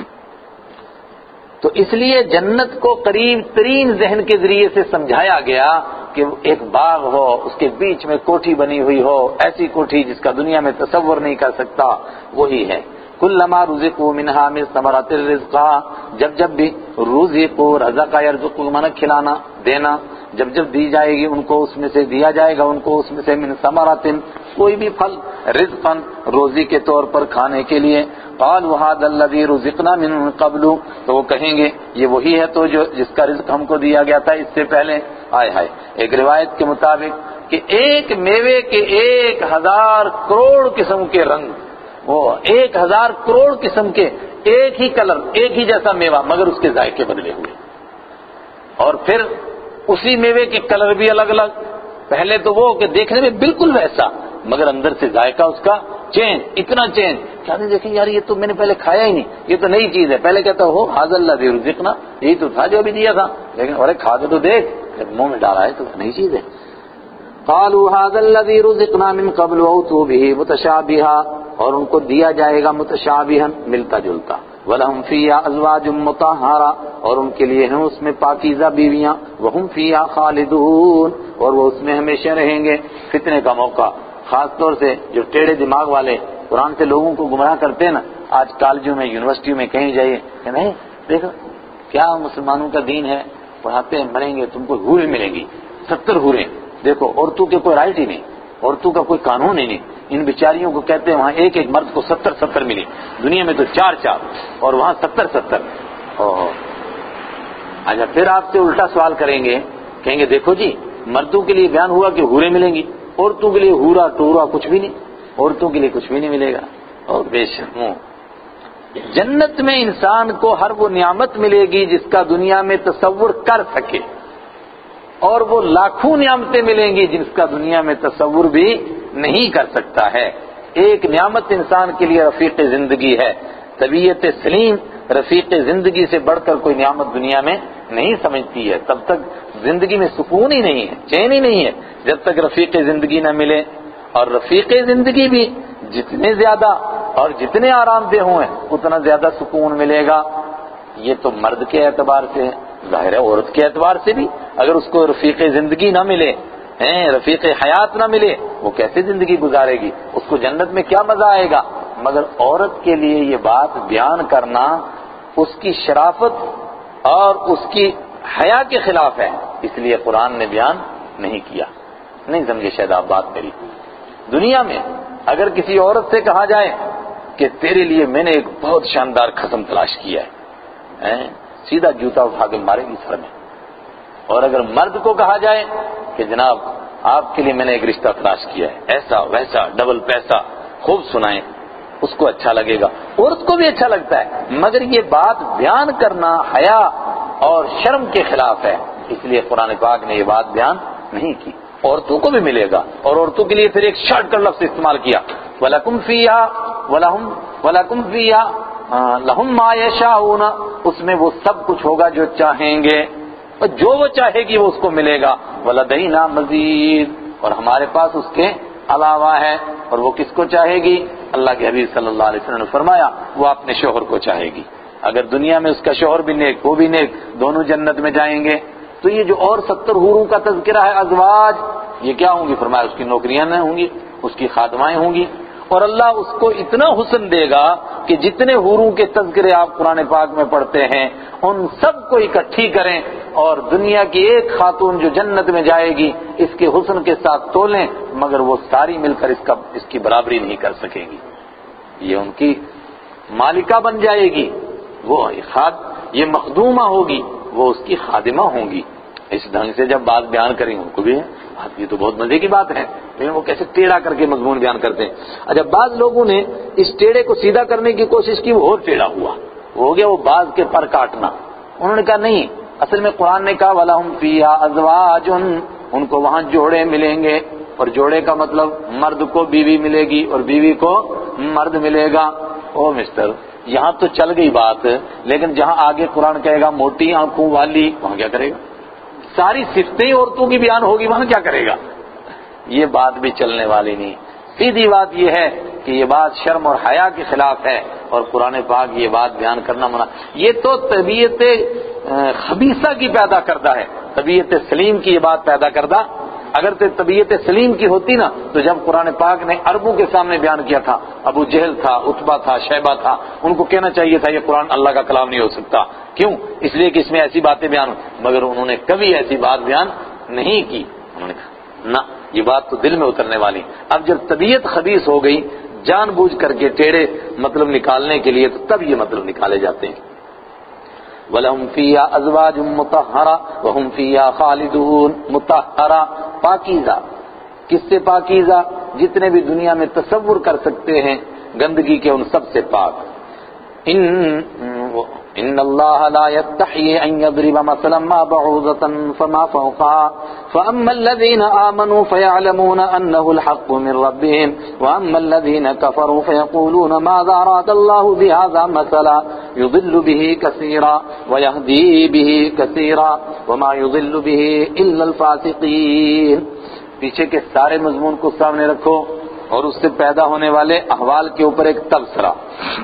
تو اس لیے جنت کو قریب ترین ذہن کے ذریعے سے سمجھایا گیا کہ ایک باغ ہو، اس کے بیچ میں کوٹھی بنی ہوئی ہو، ایسی کوٹھی جس کا دنیا میں تصور نہیں کر سکتا، وہی ہے. کلما رزقوا منها من ثمرات الرزق، جب جب بھی رزقوا، رزق یرزق معنی کھلانا دینا، جب جب دی جائے گی ان کو اس میں سے دیا جائے گا ان کو اس میں سے من ثمرات، کوئی بھی پھل، رزقا روزی کے طور پر کھانے کے لیے. قالوا هذا الذي رزقنا من قبل، تو وہ کہیں گے یہ وہی ہے تو جو جس کا رزق ہم کو دیا گیا تھا اس سے پہلے. آئے ہائے. ایک روایت کے مطابق کہ ایک میوے کے ایک ہزار کروڑ قسم کے رنگ، وہ ایک ہزار کروڑ قسم کے ایک ہی کلر، ایک ہی جیسا میوہ، مگر اس کے ذائقے بدلے ہوئے. اور پھر اسی میوے کے کلر بھی الگ الگ، پہلے تو وہ کہ دیکھنے میں بالکل ویسا مگر اندر سے ذائقہ اس کا چینج، اتنا چینج کیا نہیں. دیکھیں یار یہ تو میں نے پہلے کھایا ہی نہیں، یہ تو نئی چیز ہے. پہلے کہتا ہو ھذا الذی رزقنا، یہی تو تھا جو ابھی دیا تھا، لیکن ارے کھا کے تو دیکھ، منہ میں ڈالا ہے تو نئی چیز ہے. قالوا ھذا الذی رزقنا من قبل واتوا به متشابہا، اور ان کو دیا جائے گا متشابہا، ملتا جلتا. وَلَهُمْ فِيهَا أَزْوَاجٌ مُطَهَّرَةٌ، اور ان کے لیے ہیں اس میں پاکیزہ بیویاں. وَهُمْ فِيهَا خَالِدُونَ، اور وہ اس میں ہمیشہ رہیں گے. فتنے کا موقع، خاص طور سے جو ٹیڑے دماغ والے قرآن سے لوگوں کو گمراہ کرتے ہیں نا، آج کالجوں میں یونیورسٹیوں میں کہیں جائیے کہ نہیں دیکھو کیا مسلمانوں کا دین ہے، پڑھاتے ہیں مریں گے تم کو حوریں ملیں گی، ستر حوریں. دیکھو عورتوں کے کوئی رائٹ ہی نہیں، عورتوں کا کوئی قانون ہی نہیں. ان بیچاریوں کو کہتے ہیں وہاں ایک ایک مرد کو ستر ستر ملی، دنیا میں تو چار چار اور وہاں ستر ستر. اچھا پھر آپ سے الٹا سوال کریں گے، کہیں گے دیکھو جی مردوں کے لیے بیان ہوا کہ حوریں ملیں گی، عورتوں کے لیے ہورا ٹورا کچھ بھی نہیں، عورتوں کے لیے کچھ بھی نہیں ملے گا. اور بے شرمو، جنت میں انسان کو ہر وہ نعمت ملے گی جس کا دنیا میں تصور کر سکے، اور وہ لاکھوں نعمتیں ملیں گی جس کا دنیا میں تصور بھی نہیں کر سکتا ہے. ایک نعمت انسان کے لیے رفیق زندگی ہے. طبیعت سلیم رفیق زندگی سے بڑھ کر کوئی نعمت دنیا میں نہیں سمجھتی ہے. تب تک زندگی میں سکون ہی نہیں ہے، چین ہی نہیں ہے جب تک رفیق زندگی نہ ملے. اور رفیق زندگی بھی جتنے زیادہ اور جتنے آرام دہ ہوں اتنا زیادہ سکون ملے گا. یہ تو مرد کے اعتبار سے ہے، ظاہر ہے عورت کے اعتبار سے بھی اگر اس کو رفیق زندگی نہ ملے، رفیق حیات نہ ملے، وہ کیسے زندگی گزارے گی؟ اس کو جنت میں کیا مزہ آئے گا؟ مگر عورت کے لیے یہ بات بیان کرنا اس کی شرافت اور اس کی حیا کے خلاف ہے، اس لیے قرآن نے بیان نہیں کیا. نہیں سمجھے شاید آپ بات میری. دنیا میں اگر کسی عورت سے کہا جائے کہ تیرے لیے میں نے ایک بہت شاندار قسم تلاش کیا ہے، سیدھا جوتا اٹھا کے مارے گی سر میں. اور اگر مرد کو کہا جائے کہ جناب آپ کے لیے میں نے ایک رشتہ تلاش کیا ہے، ایسا ویسا ڈبل پیسہ، خوب سنائیں، اس کو اچھا لگے گا، عورت کو بھی اچھا لگتا ہے. مگر یہ بات بیان کرنا حیا اور شرم کے خلاف ہے، اس لیے قرآن پاک نے یہ بات بیان نہیں کی. عورتوں کو بھی ملے گا، اور عورتوں کے لیے پھر ایک شارٹ کٹ لفظ استعمال کیا، وَلَكُمْ فِيهَا وَلَهُمْ وَلَكُمْ فِيهَا لَهُمْ مَا يَشَاءُونَ، اس میں وہ سب کچھ ہوگا جو چاہیں گے، اور جو وہ چاہے گی وہ اس کو ملے گا. وَلَدَيْنَا مَزِيدٌ، اور ہمارے پاس اس کے علاوہ ہے. اور وہ کس کو چاہے گی؟ اللہ کے حبیب صلی اللہ علیہ وسلم نے فرمایا وہ اپنے شوہر کو چاہے گی. اگر دنیا میں اس کا شوہر بھی نیک وہ بھی نیک، دونوں جنت میں جائیں گے. تو یہ جو اور ستر حوروں کا تذکرہ ہے ازواج، یہ کیا ہوں گی؟ فرمایا اس کی نوکریاں نہ ہوں گی، اس کی خادمائیں ہوں گی. اور اللہ اس کو اتنا حسن دے گا کہ جتنے حوروں کے تذکرے آپ قرآن پاک میں پڑھتے ہیں ان سب کو اکٹھی کریں اور دنیا کی ایک خاتون جو جنت میں جائے گی اس کے حسن کے ساتھ تولیں، مگر وہ ساری مل کر اس کا اس کی برابری نہیں کر سکیں گی. یہ ان کی مالکہ بن جائے گی، وہ خاد یہ مخدومہ ہوگی، وہ اس کی خادمہ ہوں گی. اس ڈھنگ سے جب بات بیان کریں ان کو بھی ہے یہ تو بہت مزے کی بات ہے، لیکن وہ کیسے ٹیڑھا کر کے مضمون بیان کرتے ہیں. اچھا، بعض لوگوں نے اس ٹیڑھے کو سیدھا کرنے کی کوشش کی، وہ اور ٹیڑھا ہوا، وہ ہو گیا وہ باز کے پر کاٹنا. انہوں نے کہا نہیں، اصل میں قرآن نے کہا وَلَهُمْ فِيهَا أَزْوَاجٌ، ان کو وہاں جوڑے ملیں گے، اور جوڑے کا مطلب مرد کو بیوی ملے گی اور بیوی کو مرد ملے گا. او مسٹر، یہاں تو چل گئی بات، لیکن جہاں آگے قرآن کہے گا موٹی آنکھوں والی، وہاں کیا کرے گا؟ ساری صفتیں عورتوں کی بیان ہوگی، وہاں کیا کرے گا؟ یہ بات بھی چلنے والی نہیں. سیدھی بات یہ ہے کہ یہ بات شرم اور حیا کے خلاف ہے، اور قرآن پاک یہ بات بیان کرنا منع. یہ تو طبیعت خبیثہ کی پیدا کردہ ہے، طبیعت سلیم کی یہ بات پیدا کردہ. اگر تو طبیعت سلیم کی ہوتی نا تو جب قرآن پاک نے عربوں کے سامنے بیان کیا تھا، ابو جہل تھا، عتبہ تھا، شیبہ تھا، ان کو کہنا چاہیے تھا یہ قرآن اللہ کا کلام نہیں ہو سکتا. کیوں؟ اس لیے کہ اس میں ایسی باتیں بیان ہوں، مگر انہوں نے کبھی ایسی بات بیان نہیں کی. انہوں نے کہا نہ، یہ بات تو دل میں اترنے والی. اب جب طبیعت خبیث ہو گئی جان بوجھ کر کے ٹیڑھے مطلب نکالنے کے لیے، تو تب یہ مطلب نکالے جاتے ہیں. وَلَهُمْ فِيهَا أَزْوَاجٌ مُطَهَّرَةٌ وَهُمْ فِيهَا خَالِدُونَ. مطہرہ، پاکیزہ. کس سے پاکیزہ؟ جتنے بھی دنیا میں تصور کر سکتے ہیں گندگی کے، ان سب سے پاک. ان ان اللہ لا يستحيي ان يضرب مثلا ما بعوضة فما فوقها فاما الذين آمنوا فيعلمون انه الحق من ربهم واما الذين كفروا فيقولون ماذا اراد الله بهذا مثلا يضل به كثيرا ويهدي به كثيرا وما يضل به الا الفاسقين. پیچھے کے سارے مضمون کو سامنے رکھو اور اس سے پیدا ہونے والے احوال کے اوپر ایک تبصرہ.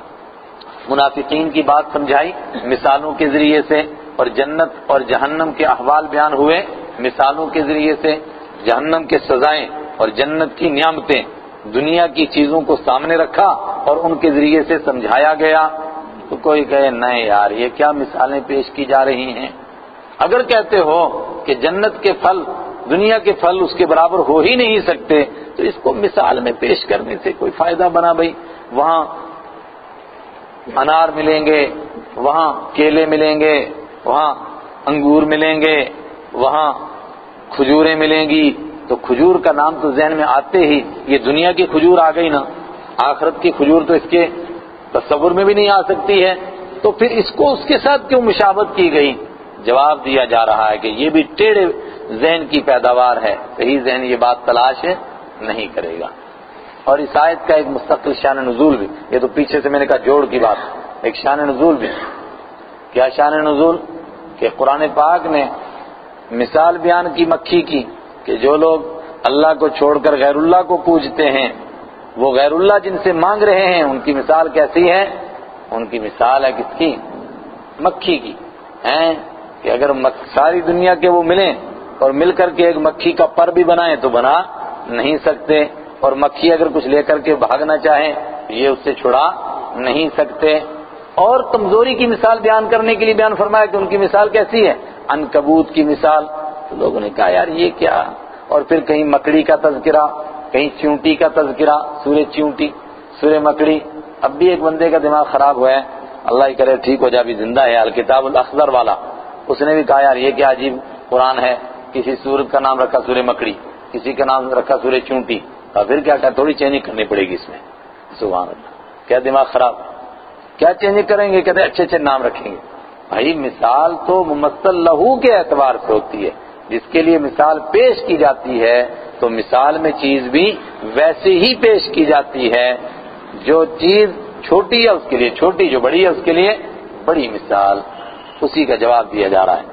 منافقین کی بات سمجھائی مثالوں کے ذریعے سے، اور جنت اور جہنم کے احوال بیان ہوئے مثالوں کے ذریعے سے. جہنم کے سزائیں اور جنت کی نعمتیں، دنیا کی چیزوں کو سامنے رکھا اور ان کے ذریعے سے سمجھایا گیا. تو کوئی کہے نہیں یار یہ کیا مثالیں پیش کی جا رہی ہیں. اگر کہتے ہو کہ جنت کے پھل دنیا کے پھل اس کے برابر ہو ہی نہیں سکتے تو اس کو مثال میں پیش کرنے سے کوئی فائدہ بنا بھائی. وہاں انار ملیں گے، وہاں کیلے ملیں گے، وہاں انگور ملیں گے، وہاں کھجوریں ملیں گی. تو کھجور کا نام تو ذہن میں آتے ہی یہ دنیا کی کھجور آ گئی نا، آخرت کی کھجور تو اس کے تصور میں بھی نہیں آ سکتی ہے. تو پھر اس کو اس کے ساتھ کیوں مشابہت کی گئی؟ جواب دیا جا رہا ہے کہ یہ بھی ٹیڑھے ذہن کی پیداوار ہے، صحیح ذہن یہ بات تلاش نہیں کرے گا. اور اس آیت کا ایک مستقل شان نزول بھی، یہ تو پیچھے سے میں نے کہا جوڑ کی بات، ایک شان نزول بھی. کیا شان نزول؟ کہ قرآن پاک نے مثال بیان کی مکھی کی کہ جو لوگ اللہ کو چھوڑ کر غیر اللہ کو پوجتے ہیں، وہ غیر اللہ جن سے مانگ رہے ہیں، ان کی مثال کیسی ہے؟ ان کی مثال ہے کس کی؟ مکھی کی. ہیں کہ اگر ساری دنیا کے وہ ملیں اور مل کر کے ایک مکھی کا پر بھی بنائیں تو بنا نہیں سکتے، اور مکھی اگر کچھ لے کر کے بھاگنا چاہیں یہ اس سے چھڑا نہیں سکتے. اور کمزوری کی مثال بیان کرنے کے لیے بیان فرمایا کہ ان کی مثال کیسی ہے؟ عنکبوت کی مثال. تو لوگوں نے کہا یار یہ کیا؟ اور پھر کہیں مکڑی کا تذکرہ، کہیں چیونٹی کا تذکرہ، سورہ چیونٹی، سورہ مکڑی. اب بھی ایک بندے کا دماغ خراب ہوا ہے، اللہ ہی کرے ٹھیک ہو جائے، بھی زندہ ہے، الکتاب الاخضر والا. اس نے بھی کہا یار یہ کیا عجیب قرآن ہے، کسی سورت کا نام رکھا سورہ مکڑی، کسی کا نام رکھا سورہ چیونٹی. اور پھر کیا کہا تھوڑی چینجنگ کرنی پڑے گی اس میں. سبحان اللہ، کیا دماغ خراب، کیا چینجنگ کریں گے؟ کہتے اچھے اچھے نام رکھیں گے. بھائی مثال تو ممثل لہو کے اعتبار سے ہوتی ہے، جس کے لیے مثال پیش کی جاتی ہے تو مثال میں چیز بھی ویسے ہی پیش کی جاتی ہے. جو چیز چھوٹی ہے اس کے لیے چھوٹی، جو بڑی ہے اس کے لیے بڑی مثال. اسی کا جواب دیا جا رہا ہے.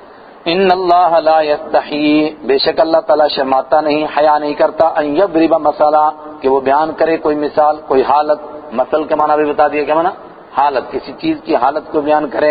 ان اللہ لا یستحی، بے شک اللہ تعالیٰ شرماتا نہیں، حیا نہیں کرتا، ان یضرب مثلا، کہ وہ بیان کرے کوئی مثال، کوئی حالت. مثل کا معنی بھی بتا دیا، کیا معنی؟ حالت، کسی چیز کی حالت کو بیان کرے.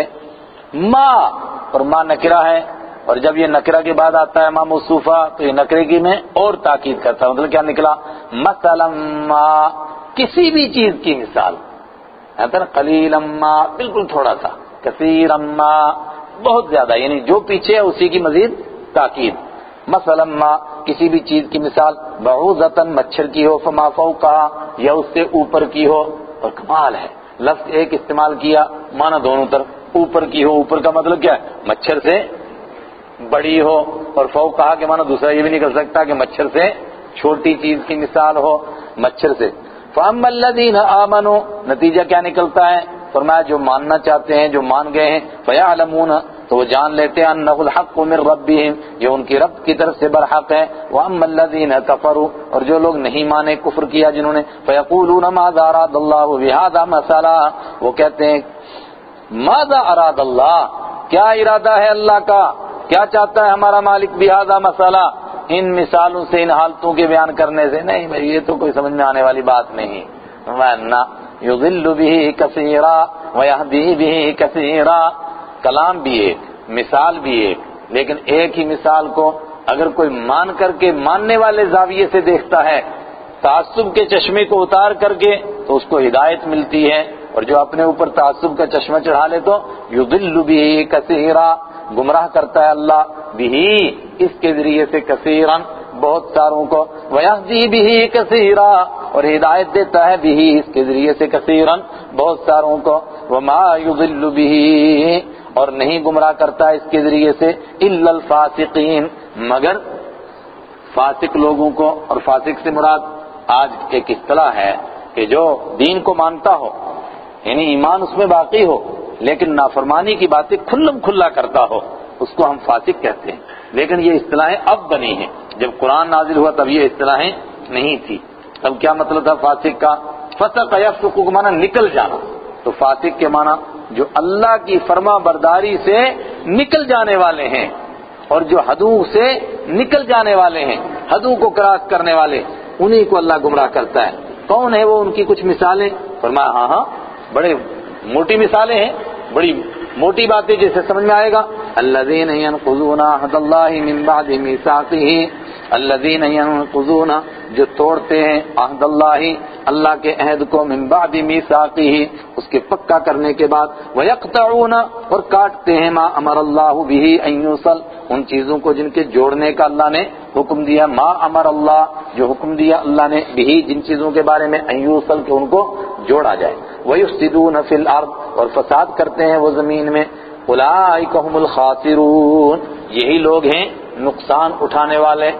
ما، اور ما نکرہ ہے، اور جب یہ نکرہ کے بعد آتا ہے ما موصوفہ تو یہ نکرے کی میں اور تاکید کرتا ہے. مطلب کیا نکلا؟ مثلا ما، کسی بھی چیز کی مثال ہے قلیلا ما بالکل تھوڑا سا، کثیرا ما بہت زیادہ، یعنی جو پیچھے ہے اسی کی مزید تاکید. مثلا ما کسی بھی چیز کی مثال، بعوضۃ مچھر کی ہو، فما فوقہا یا اس سے اوپر کی ہو. اور کمال ہے، لفظ ایک استعمال کیا معنی دونوں طرف، اوپر کی ہو، اوپر کا مطلب کیا ہے مچھر سے بڑی ہو، اور فوقہا کے معنی دوسرا یہ بھی نہیں کر سکتا کہ مچھر سے چھوٹی چیز کی مثال ہو مچھر سے. فَأَمَّا الَّذِينَ آمَنُوا نتیجہ کیا نکلتا ہے؟ فرمایا جو ماننا چاہتے ہیں، جو مان گئے ہیں، فَيَعْلَمُونَ تو وہ جان لیتے ہیں أَنَّهُ الْحَقُّ مِنْ رَبِّهِمْ یہ ان کی رب کی طرف سے برحق ہے. وَأَمَّا الَّذِينَ كَفَرُوا اور جو لوگ نہیں مانے، کفر کیا جنہوں نے، فَيَقُولُونَ مَاذَا أَرَادَ اللَّهُ بِهَذَا مَثَلًا وہ کہتے ہیں ماذا اراد اللہ کیا ارادہ ہے اللہ کا، کیا چاہتا ہے ہمارا مالک بہذا مسئلہ ان مثالوں سے، ان حالتوں کے بیان کرنے سے. نہیں بھائی یہ تو کوئی سمجھ میں آنے والی بات نہیں. وَأَنَّ يُضِلُّ بِهِ كَثِيرًا وَيَهْدِي بِهِ كَثِيرًا کلام بھی ایک، مثال بھی ایک، لیکن ایک ہی مثال کو اگر کوئی مان کر کے ماننے والے زاویے سے دیکھتا ہے، تعصب کے چشمے کو اتار کر کے تو اس کو ہدایت ملتی ہے، اور جو اپنے اوپر تعصب کا چشمہ چڑھا لے تو یضل به کثیرا گمراہ کرتا ہے اللہ به اس کے ذریعے سے کثیرا بہت ساروں کو، ویہدی به کثیرا اور ہدایت دیتا ہے به اس کے ذریعے سے کثیرا بہت ساروں کو، وما یضل به اور نہیں گمراہ کرتا ہے اس کے ذریعے سے الا الفاسقین مگر فاسق لوگوں کو. اور فاسق سے مراد آج ایک اصطلاح ہے کہ جو دین کو مانتا ہو یعنی ایمان اس میں باقی ہو لیکن نافرمانی کی باتیں کھلم کھلا کرتا ہو اس کو ہم فاسق کہتے ہیں. لیکن یہ اصطلاحیں اب بنی ہیں، جب قرآن نازل ہوا تب یہ اصطلاحیں نہیں تھی. تب کیا مطلب تھا فاسق کا؟ فسق یفسق کا معنی نکل جانا، تو فاسق کے معنی جو اللہ کی فرما برداری سے نکل جانے والے ہیں اور جو حدوں سے نکل جانے والے ہیں، حدوں کو کراس کرنے والے، انہی کو اللہ گمراہ کرتا ہے. کون ہے وہ؟ ان کی کچھ مثالیں فرمایا ہاں ہاں بڑے موٹی مثالیں ہیں، بڑی موٹی باتیں جیسے سمجھ میں آئے گا. الذین ینقضون عہد اللہ من بعد میثاقہ الذین ینقضون جو توڑتے ہیں عہد اللہ اللہ کے عہد کو من بعد میثاقہ اس کے پکا کرنے کے بعد، ویقطعون اور کاٹتے ہیں ما امر اللہ بہ ان یوصل ان چیزوں کو جن کے جوڑنے کا اللہ نے حکم دیا، ما امر اللہ جو حکم دیا اللہ نے بہ جن چیزوں کے بارے میں ان یوصل کہ ان کو جوڑا جائے، ویفسدون فی الارض اور فساد کرتے ہیں وہ زمین میں. اولئک هم الخاسرون یہی لوگ ہیں نقصان اٹھانے والے.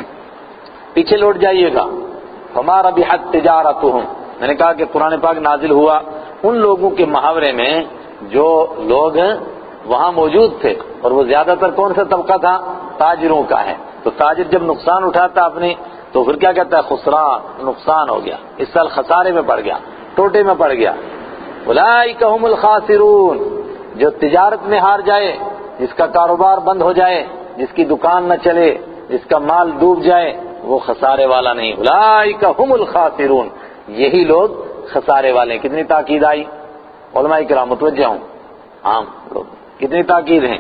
پیچھے لوٹ جائیے گا. فما ربحت تجارتهم میں نے کہا کہ قرآن پاک نازل ہوا ان لوگوں کے محاورے میں جو لوگ وہاں موجود تھے، اور وہ زیادہ تر کون سا طبقہ تھا؟ تاجروں کا ہے. تو تاجر جب نقصان اٹھاتا اپنی تو پھر کیا کہتا ہے؟ خسران، نقصان ہو گیا، اس سال خسارے میں پڑ گیا، ٹوٹے میں پڑ گیا. اولئک هم الخاسرون جو تجارت میں ہار جائے، جس کا کاروبار بند ہو جائے، جس کی دکان نہ چلے، جس کا مال ڈوب جائے، وہ خسارے والا نہیں. اولئک هم الخاسرون یہی لوگ خسارے والے ہیں. کتنی تاکید آئی علماء کرام؟ متوجہ ہوں عام لوگ کتنی تاکید ہیں؟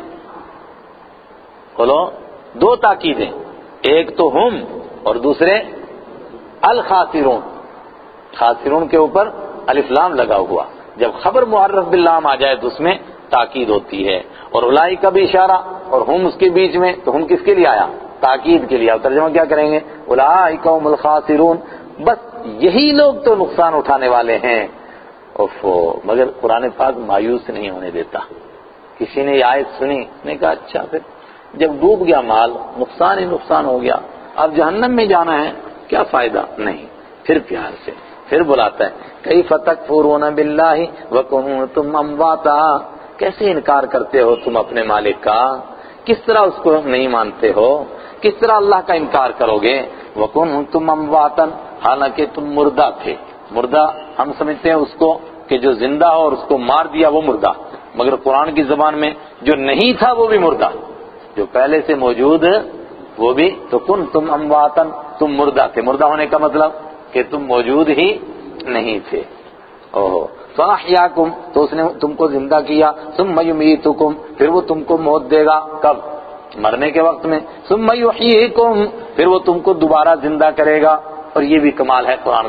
بولو. دو تاکیدیں، ایک تو ہم اور دوسرے الخاسرون. خاسرون کے اوپر الف لام لگا ہوا، جب خبر معرف باللام آ جائے تو اس میں تاکید ہوتی ہے. اور اولئک کا بھی اشارہ اور ہم اس کے بیچ میں، تو ہم کس کے لیے آیا؟ تاکید کے لیے. ترجمہ کیا کریں گے؟ اولئک هم الخاسرون بس یہی لوگ تو نقصان اٹھانے والے ہیں. اوفو مگر قرآن پاک مایوس نہیں ہونے دیتا. کسی نے یہ آیت سنی نے کہا اچھا پھر جب ڈوب گیا مال نقصان ہی نقصان ہو گیا، اب جہنم میں جانا ہے، کیا فائدہ؟ نہیں. پھر پیار سے پھر بلاتا ہے کیف تکفرون باللہ وکنتم امواتا کیسے انکار کرتے ہو تم اپنے مالک کا، کس طرح اس کو نہیں مانتے ہو، کس طرح اللہ کا انکار کرو گے. وکنتم امواتا حالانکہ تم مردہ تھے. مردہ ہم سمجھتے ہیں اس کو کہ جو زندہ ہو اور اس کو مار دیا وہ مردہ، مگر قرآن کی زبان میں جو نہیں تھا وہ بھی مردہ، جو پہلے سے موجود وہ بھی. تو کنتم امواتا تم مردہ تھے. مردہ ہونے کا مطلب کہ تم موجود ہی نہیں تھے. اوہ فاحیاکم تو اس نے تم کو زندہ کیا. ثم یمیتکم پھر وہ تم کو موت دے گا. کب؟ مرنے کے وقت میں. ثم یحییکم پھر وہ تم کو دوبارہ زندہ کرے گا. اور یہ بھی کمال ہے قرآن کا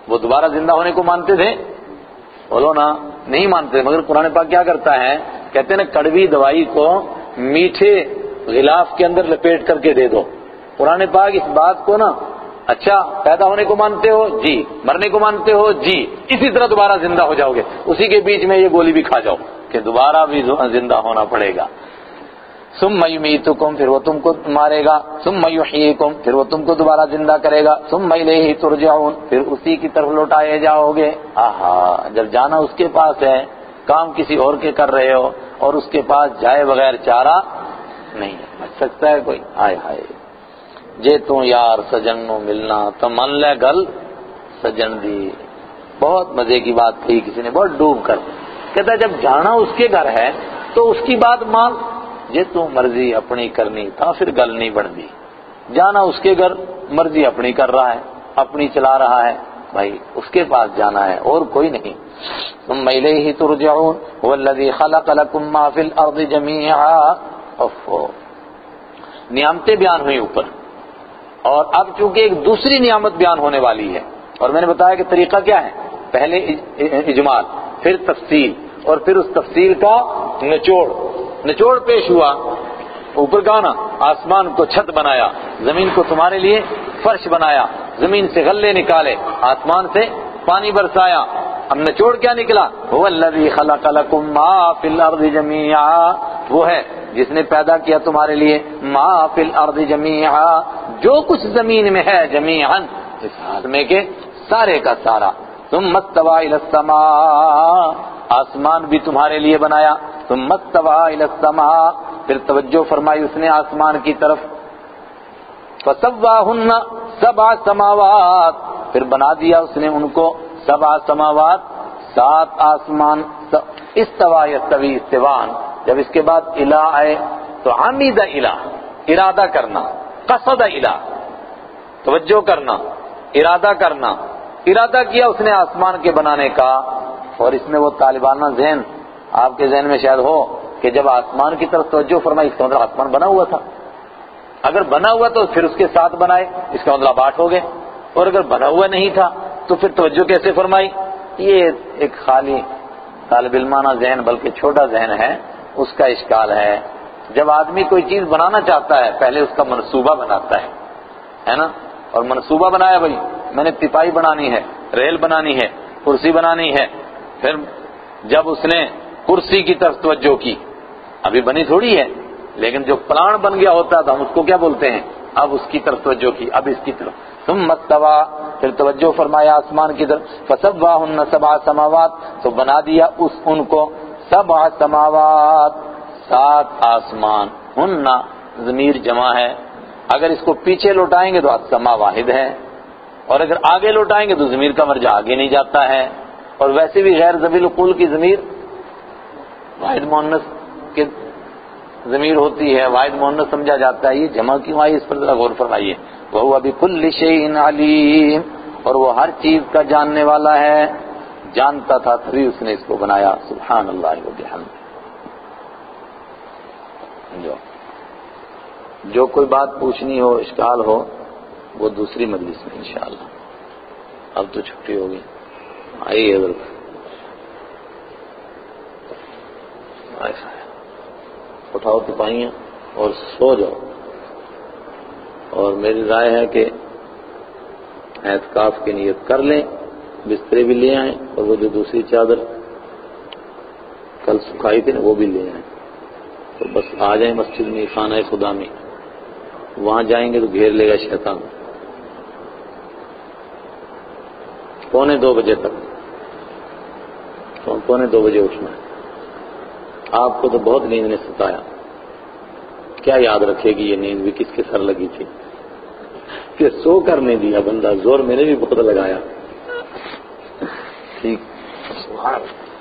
وہ دوبارہ زندہ ہونے کو مانتے تھے؟ بولو نا، نہیں مانتے. مگر قرآن پاک کیا کرتا ہے، کہتے ہیں نا کڑوی دوائی کو میٹھے غلاف کے اندر لپیٹ کر کے دے دو. قرآن پاک اس بات کو نا، اچھا پیدا ہونے کو مانتے ہو جی، مرنے کو مانتے ہو جی، اسی طرح دوبارہ زندہ ہو جاؤ گے، اسی کے بیچ میں یہ گولی بھی کھا جاؤ کہ دوبارہ بھی زندہ ہونا پڑے گا. ثم یمیتکم، پھر وہ تم کو مارے گا. ثم یحییکم، پھر وہ تم کو دوبارہ زندہ کرے گا. ثم الیہ ترجعون، پھر اسی کی طرف لوٹائے جاؤ گے. آہا، جب جانا اس کے پاس ہے، کام کسی اور کے کر رہے ہو اور اس کے پاس جائے بغیر چارہ نہیں ہے. بچ سکتا ہے کوئی؟ آئے ہائے جے تو یار سجن نو ملنا تو من لے گل سجن دی. بہت مزے کی بات کہی کسی نے، بہت ڈوب کر. کہتا ہے جب جانا اس کے گھر ہے تو اس کی بات مان، جے تو مرضی اپنی کرنی تھا پھر گل نہیں بڑھتی. جانا اس کے گھر، مرضی اپنی کر رہا ہے، اپنی چلا رہا ہے، بھائی اس کے پاس جانا ہے اور کوئی نہیں. ثم الیہ ترجعون هو الذی خلق لکم ما فی الارض جمیعا. اوفو، نعمتیں بیان ہوئی اوپر، اور اب چونکہ ایک دوسری نعمت بیان ہونے والی ہے. اور میں نے بتایا کہ طریقہ کیا ہے، پہلے اجمال، پھر تفصیل، اور پھر اس تفصیل کا نچوڑ. نچوڑ پیش ہوا، اوپر کا نا آسمان کو چھت بنایا، زمین کو تمہارے لیے فرش بنایا، زمین سے غلے نکالے، آسمان سے پانی برسایا. اب نچوڑ کیا نکلا؟ هو الذی خلق لکم ما فی الارض جمیعا، وہ ہے جس نے پیدا کیا تمہارے لیے ما فی الارض جمیعا، جو کچھ زمین میں ہے، جمیعا اس حال میں کہ سارے کا سارا. ثم استوى الى السماء، آسمان بھی تمہارے لیے بنایا. ثم استوى الى السماء، پھر توجہ فرمائی اس نے آسمان کی طرف. فسواهن سبع سماوات، پھر بنا دیا اس نے ان کو سبع سماوات، سات آسمان. استوى یستوی استوان، جب اس کے بعد الہ آئے تو عمید الہ، ارادہ کرنا، قصد الہ، توجہ کرنا، ارادہ کرنا. ارادہ کیا اس نے آسمان کے بنانے کا. اور اس میں وہ طالبانہ ذہن آپ کے ذہن میں شاید ہو کہ جب آسمان کی طرف توجہ فرمائی اس کا مطلب آسمان بنا ہوا تھا. اگر بنا ہوا تو پھر اس کے ساتھ بنائے، اس کا مطلب آٹھ ہو گئے. اور اگر بنا ہوا نہیں تھا تو پھر توجہ کیسے فرمائی؟ یہ ایک خالی طالب علمانہ ذہن بلکہ چھوٹا ذہن ہے، اس کا اشکال ہے. جب آدمی کوئی چیز بنانا چاہتا ہے پہلے اس کا منصوبہ بناتا ہے، ہے نا. اور منصوبہ بنایا، بھائی میں نے تپائی بنانی ہے، ریل بنانی ہے، کرسی بنانی ہے. پھر جب اس نے کرسی کی طرف توجہ کی، ابھی بنی تھوڑی ہے، لیکن جو پلان بن گیا ہوتا ہے تو ہم اس کو کیا بولتے ہیں، اب اس کی طرف توجہ کی، اب اس کی طرف. ثم استوى، پھر توجہ فرمایا آسمان کی طرف. فسواهن سبع سماوات، تو بنا دیا اس ان کو سبع سماوات، سات آسمان. ہن ضمیر جمع ہے، اگر اس کو پیچھے لوٹائیں گے تو السما واحد ہے، اور اگر آگے لوٹائیں گے تو ضمیر کا مرجع آگے نہیں جاتا ہے. اور ویسے بھی غیر ذویل القول کی ضمیر واحد مؤنث کے ضمیر ہوتی ہے، واحد مؤنث سمجھا جاتا ہے. یہ جمع کیوں آئی اس پر ذرا غور فرمائیے. وَهُوَ بِكُلِّ شَيْءٍ عَلِيمٌ، اور وہ ہر چیز کا جاننے والا ہے، جانتا تھا تبھی اس نے اس کو بنایا. سبحان اللہ و بحمدہ. جو جو کوئی بات پوچھنی ہو، اشکال ہو، وہ دوسری مجلس میں انشاءاللہ. اب تو چھٹی ہوگی، آئیے ادھر. اٹھاؤ تپائیاں اور سو جاؤ. اور میری رائے ہے کہ اعتکاف کی نیت کر لیں، بسترے بھی لے آئیں، اور وہ جو دوسری چادر کل سکھائی تھی نا وہ بھی لے آئیں. تو بس آ جائیں مسجد میں، خانہ خدا میں. وہاں جائیں گے تو گھیر لے گا شیطان. پونے دو بجے تک، پونے دو بجے اٹھنا ہے. آپ کو تو بہت نیند نے ستایا، کیا یاد رکھے گی یہ نیند بھی کس کے سر لگی تھی کہ سو کر نہیں دیا بندہ. زور میں نے بھی بہت لگایا. ٹھیک.